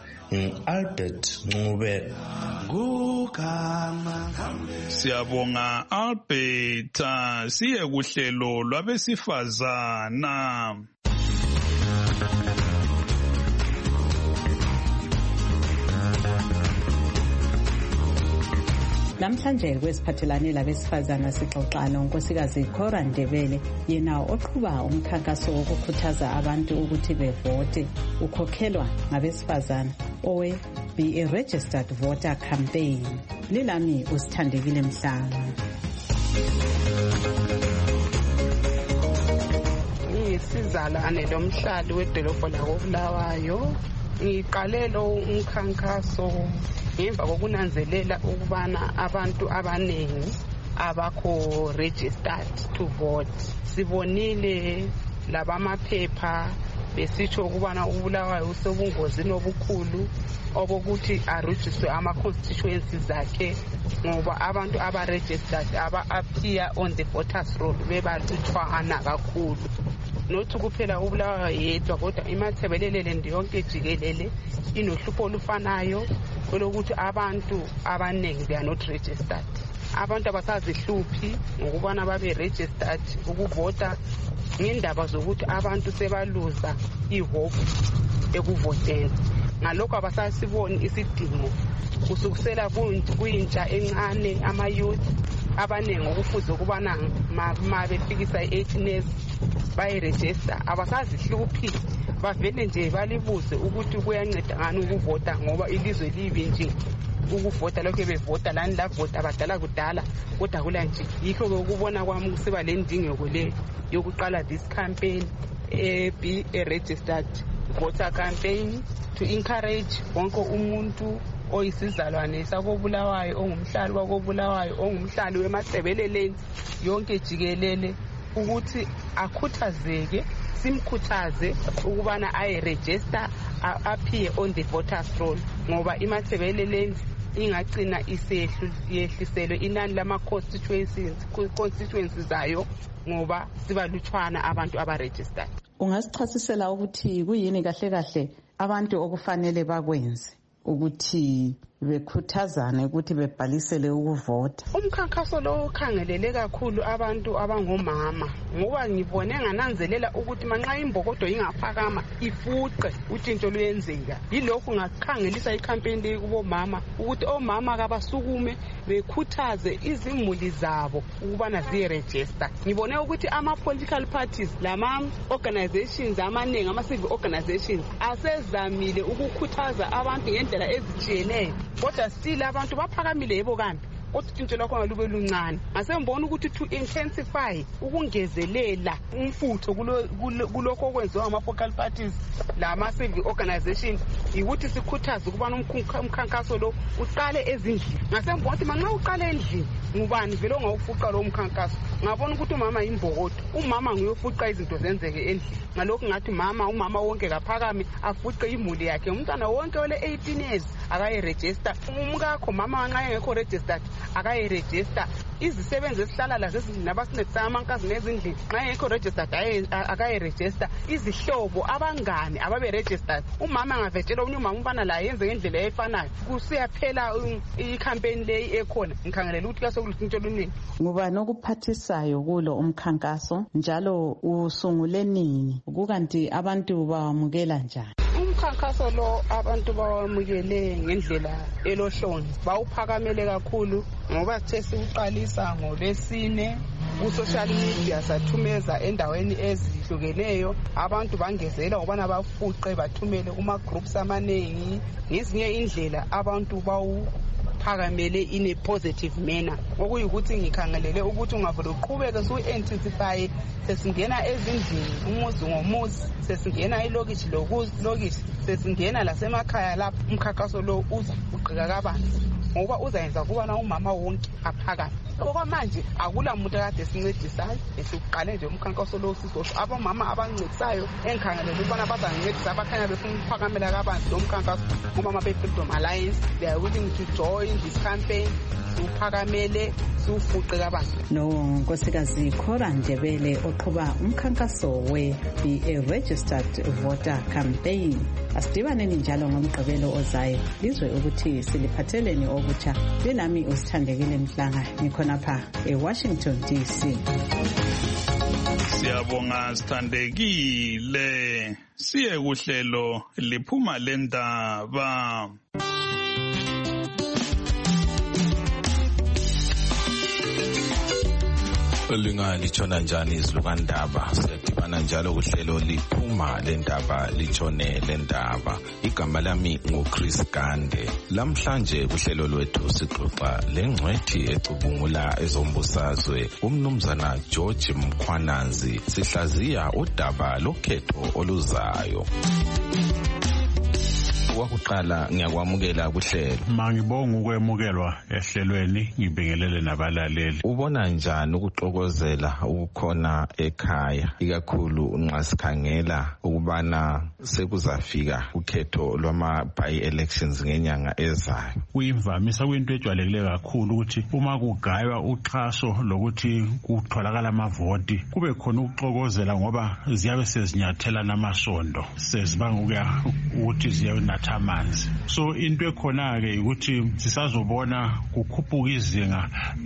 Albert Ncube. Siyabonga Albert. Siye kuhlelo lwabesifazana. Namhlanje kwesiphathelane labesifazana sixoxa nonkosikazi Cora Ndebele yena oqhuba umkhankaso wokukhuthaza abantu ukuthi bevote ukhokhelwa ngabesifazana owe Be a Registered Voter Campaign. Lilami uSithandekile Mhlanga. ngiyisizalwane lomhlali wedolobho lakoBulawayo. Ngiqale lo umkhankaso ngemva kokunanzelela ukubana abantu abaningi abakho registered to vote. Sibonile labamaphepha besitsho ukubana uBulawayo usobungozini obukhulu obokuthi arejistwe ama-constituencies zakhe ngoba abantu aba-registered aba-appear on the voters roll bebalutshwana kakhulu. Nothi kuphela uBulawayo yedwa kodwa imathebelelele ndiyonke jikelele inohlupho olufanayo kwelokuthi abantu abaningi they are not registered. Abantu abasazihluphi ngokubana babe registered ukuvota ngendaba zokuthi abantu sebaluza ihope ekuvoteni. Ngalokho abasasiboni isidingo kusukusela kuyintsha encane ama-youth abaningi okufuze ukubana ma befikisa i-eighteen years bayiregister abasazihluphi bavele nje balibuze ukuthi kuyanceda ngani ukuvota ngoba ilizwe libi nje ukuvota lokho bevota lani lavota abadala kudala kodwa kula nje. Yikho-ke ukubona kwami kusiba le ndingeko le yokuqala this campaign e be a registered voter campaign to encourage wonke umuntu oyisizalwane sakoBulawayo ongumhlali wakoBulawayo ongumhlali weMathebeleleni yonke jikelele ukuthi akhuthazeke simkhuthaze ukubana ayiregister appear on the voters roll ngoba iMathebeleleni ingagcina isehliselwe inani lama-constituencies constituencies zayo ngoba sibalutshwana abantu aba-registered. Ungasichasisela ukuthi kuyini kahle kahle abantu okufanele bakwenze ukuthi bekhuthazane ukuthi bebhalisele ukuvota? Umkhankaso lo ukhangelele kakhulu abantu abangomama ngoba ngibone ngananzelela ukuthi manxa imbokodo ingaphakama ifuqe utshintsho luyenzeka. Yilokhu ngakhangelisa icampaign le kubomama ukuthi omama kabasukume bekhuthaze izimuli zabo ukubana ziregister. Ngibone ukuthi ama political parties lama organizations amaningi ama civil organizations asezamile ukukhuthaza abantu ngendlela ezitshiyeneyo kodwa still abantu baphakamile yebo kambi kodwa utshintsho lwakho lube luncane. Ngasembona ukuthi to intensify ukungezelela umfutho kulokho okwenziwa ama-focal parties lama-civil organization yikuthi sikhuthaze ukubana umkhankaso lo uqale ezindlini. Ngasembona ukuthi manxa uqale endlini ngubani vele ongawufuqa lo mkhankaso. Ngabona ukuthi umama imbokodo umama nguyofuqa izinto zenzeke endlini. Ngalokho ngathi mama umama wonke kaphakame afuqe imuli yakhe. Umntwana wonke ole eighteen years akayiregister. Umkakho mama nxa engekho registered akayiregister. Izisebenzi esihlala la zesindlini abasincedisa amankazi nezindlini nxa engekho registered akayiregister. Izihlobo abangane ababe registered. Umama angavetshela omnye umama umfana la yenze ngendlela efanayo kusiyaphela i-campaign leyi ekhona. Ngikhangelela ukuthi kasokulushintsho oluningi. Ngubani okuphathisayo kulo umkhankaso njalo usungule nini kukanti abantu bawamukela njani? Umkhankaso lo abantu bawamukele ngendlela elohlonzi bawuphakamele kakhulu ngoba sithe siwuqalisa ngoLwesine ku-social media sathumeza endaweni ezihlukeneyo abantu bangezela ngobana bafuqe bathumele kuma-groups amaningi ngezinye indlela abantu bawu phakamele in a positive manner okuyikuthi ngikhangelele ukuthi ungavule uqhubeke su-intensify sesingena ezindlini umuzi ngomuzi sesingena ilokishi lokishi sesingena lasemakhaya lapho umkhankaso lo uza ugqika kabanzi ngoba uzayenza kubana umama wonke aphakame. Okwamanje akula muntu akade sincedisayo esiqale nje umkhankaso lo sisosho abomama abancedisayo engikhangelele ukubana bazancedisa abakhanya befuna ukuphakamela kabanzi lo mkhankaso umama be-Freedom Alliance they are willing to join this campaign uphakamele siwufuqe kabanzi. No nkosikazi Cora Ndebele oqhuba umkhankaso we Be a Registered Voter Campaign. Asidibaneni njalo ngomgqibelo ozayo lizwe ukuthi siliphatheleni okutsha. Linami usithandekile Mhlanga ngikhona pha eWashington D C. Siyabonga sithandekile siye kuhlelo liphuma lendaba. Lingalithona njani izilukandaba siyadibana njalo kuhlelo liphuma lendaba litshone lendaba. Igama lami nguChris Gande. Lamhlanje kuhlelo lwethu sixoxa lengcwethi ecubungula ezombusazwe umnumzana George Mkhwanazi. Sihlaziya udaba lokhetho oluzayo. Wakuqala ngiyakwamukela kuhlelo. Mangibonga ukwemukelwa ehlelweni ngibingelele nabalaleli. Ubona njani ukuxokozela ukukhona ekhaya ikakhulu nxa sikhangela ukubana sekuzafika ukhetho lwama by elections ngenyanga ezayo? Kuyimvamisa kwinto ejwayelekile kakhulu ukuthi uma kugaywa uxhaso lokuthi kutholakala amavoti kube khona ukuxokozela ngoba ziyabe sezinyathela namasondo sezibanga ukuya ukuthi ziyawenatha amanzi. So into ekhona ke ukuthi sisazobona kukhuphuka izinga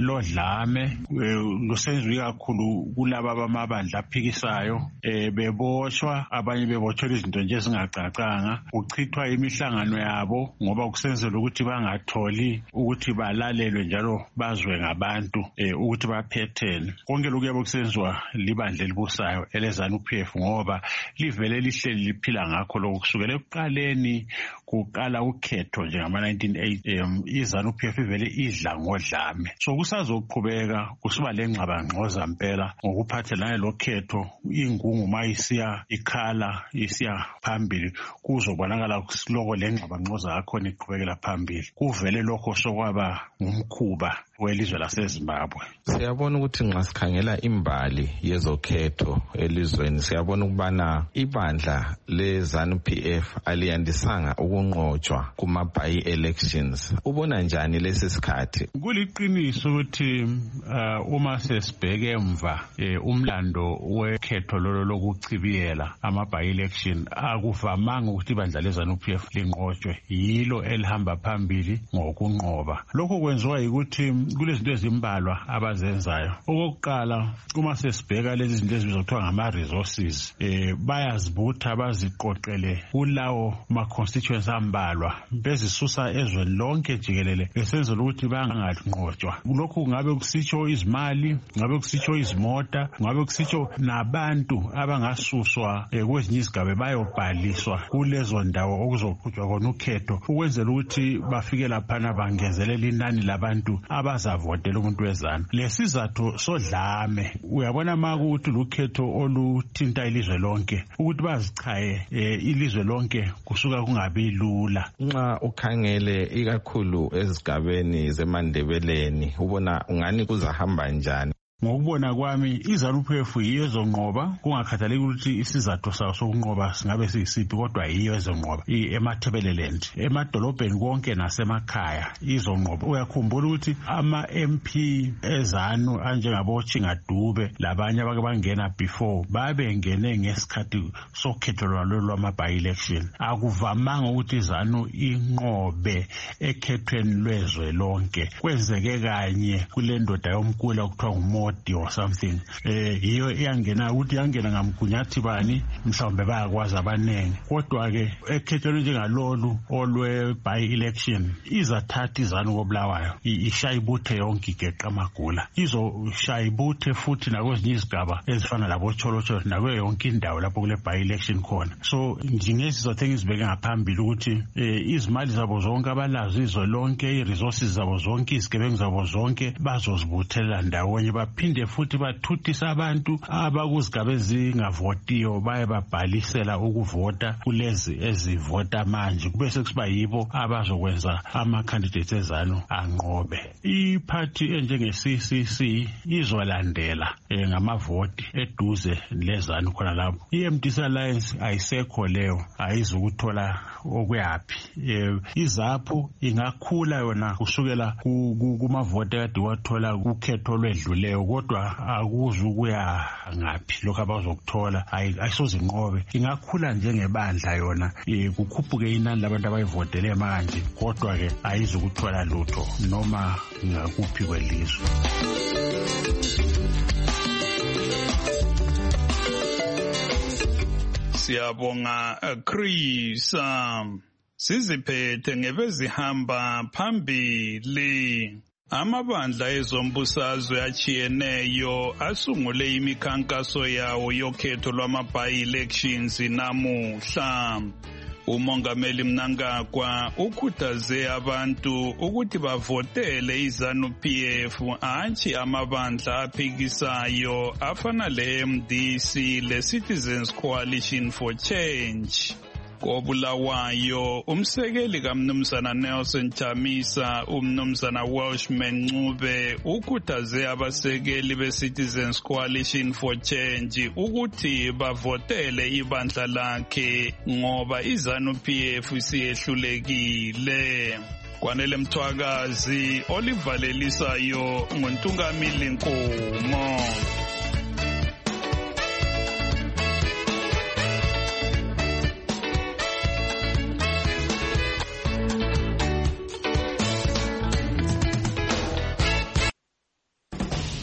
lodlame lusenzwe kakhulu kulabo abamabandla aphikisayo eh beboshwa abanye bebotshelwa izinto nje ezingacacanga uchithwa imihlangano yabo ngoba kusenzela ukuthi bangatholi ukuthi balalelwe njalo bazwe ngabantu eh ukuthi baphethene. Konke lokhu yabo kusenzwa libandla elibusayo elezana uP F ngoba livele lihleli liphila ngakho lokhu kusukela ekuqaleni kuqala ukhetho njengama nineteen eighty um izana uP F ivele idla ngodlame. So kusazoqhubeka kusiba lengxabangxoza impela ngokuphathelana lokhetho ingungu mayisiya ikhala isiya phambili kuzobonakala kusiloko lengxabangxoza yakhona iqhubekela phambili. Kuvele lokho sokwaba ngumkhuba welizwe laseZimbabwe. Siyabona ukuthi nxa sikhangela imbali yezokhetho elizweni siyabona ukubana ibandla lezanu P F aliyandisanga ukunqotshwa kuma by elections. Ubona njani lesi sikhathi? Kuliqiniso ukuthi uh, uma sesibheke emva eh, umlando wekhetho lolo lokuchibiyela ama by election akuvamanga ukuthi ibandla lezanu P F linqotshwe, yilo elihamba phambili ngokunqoba. Lokho kwenziwa ukuthi kulezinto ezimbalwa abazenzayo. Okokuqala uma sesibheka lezi zinto ezibizwa kuthiwa ngama resources eh bayazibutha baziqoqele kulawo ma constituencies ambalwa bezisusa ezweni lonke jikelele besenzela ukuthi banganqotshwa. Lokhu ngabe kusitsho izimali, ngabe kusitsho izimota, ngabe kusitsho nabantu abangasuswa eh, kwezinye izigaba bayobhaliswa kulezo ndawo okuzoqhutshwa khona ukhetho ukwenzela ukuthi bafike lapha bangezelela inani labantu abazavotela umuntu wezana. Lesizathu sodlame uyabona makuthi lukhetho oluthinta ilizwe lonke ukuthi bazichaye eh, ilizwe lonke kusuka kungabi lula. Nxa ukhangele ikakhulu ezigabeni zeMandebeleni ubona ungani kuzahamba njani? Ngokubona kwami izanu P F yiyo ezonqoba kungakhathaleki ukuthi isizathu sawo sokunqoba singabe siyisiphi kodwa yiyo ezonqoba eMathebeleland emadolobheni konke nasemakhaya izonqoba. Uyakhumbula ukuthi ama M P ezanu anjengabo Chingadube labanye abake bangena before babengene ngesikhathi sokhetho lwalo lwama by election. Akuvamanga ukuthi izanu inqobe ekhethweni lwezwe lonke. Kwenzeke kanye kule ndoda yomkula okuthiwa nguModi or something eh hiyo iyangena ukuthi yangena ngamgunyathi bani mhlawumbe bayakwazi abanenge. Kodwa ke ekhethweni njengalolu olwe by election izathatha izanu koBulawayo ishayibuthe yonke igeqa amagula izoshayibuthe futhi nakwezinye izigaba ezifana labo Cholocho nakwe yonke indawo lapho kule by election khona. So njengesizathu engizibeke ngaphambili ukuthi eh izimali zabo zonke abalazo izwe lonke iresources zabo zonke izigebengu zabo zonke bazozibuthela ndawonye baphinde futhi bathuthisa abantu abakuzigaba ezingavotiyo baye babhalisela ukuvota kulezi ezivota manje kube sekuba yibo abazokwenza ama candidates ezanu anqobe. Iparty enjenge C C C izolandela eh, ngamavoti eduze lezanu khona lapho. I-M D C Alliance ayisekho leyo ayizukuthola okuyaphi. Eh, izapho ingakhula yona kusukela kumavoti kade wathola ukhetho lwedluleyo kodwa akuzukuya ngaphi lokho abazokuthola ayisoze inqobe. Ingakhula njengebandla yona kukhuphuke inani labantu abayivotele manje kodwa ke ayizukuthola lutho noma ngakuphi kwelizwe. Siyabonga Chris um siziphethe ngebezihamba phambili. Amabandla ezombusazwe achiyeneyo asungule imikhankaso yawo yokhetho lwama-by-elections namuhla. Umongameli Mnangagwa ukhuthaze abantu ukuthi bavotele iZANU-P F antshi amabandla aphikisayo afana le-M D C le-Citizens Coalition for Change. Kobulawayo umsekeli kaMnumzana Nelson Chamisa uMnumzana Welshman Ncube ukhuthaze abasekeli be-Citizens Coalition for Change ukuthi bavotele ibandla lakhe ngoba iZANU-P F siyehlulekile. Kwanele Mthwakazi olivalelisayo nguNtungamili Nkomo.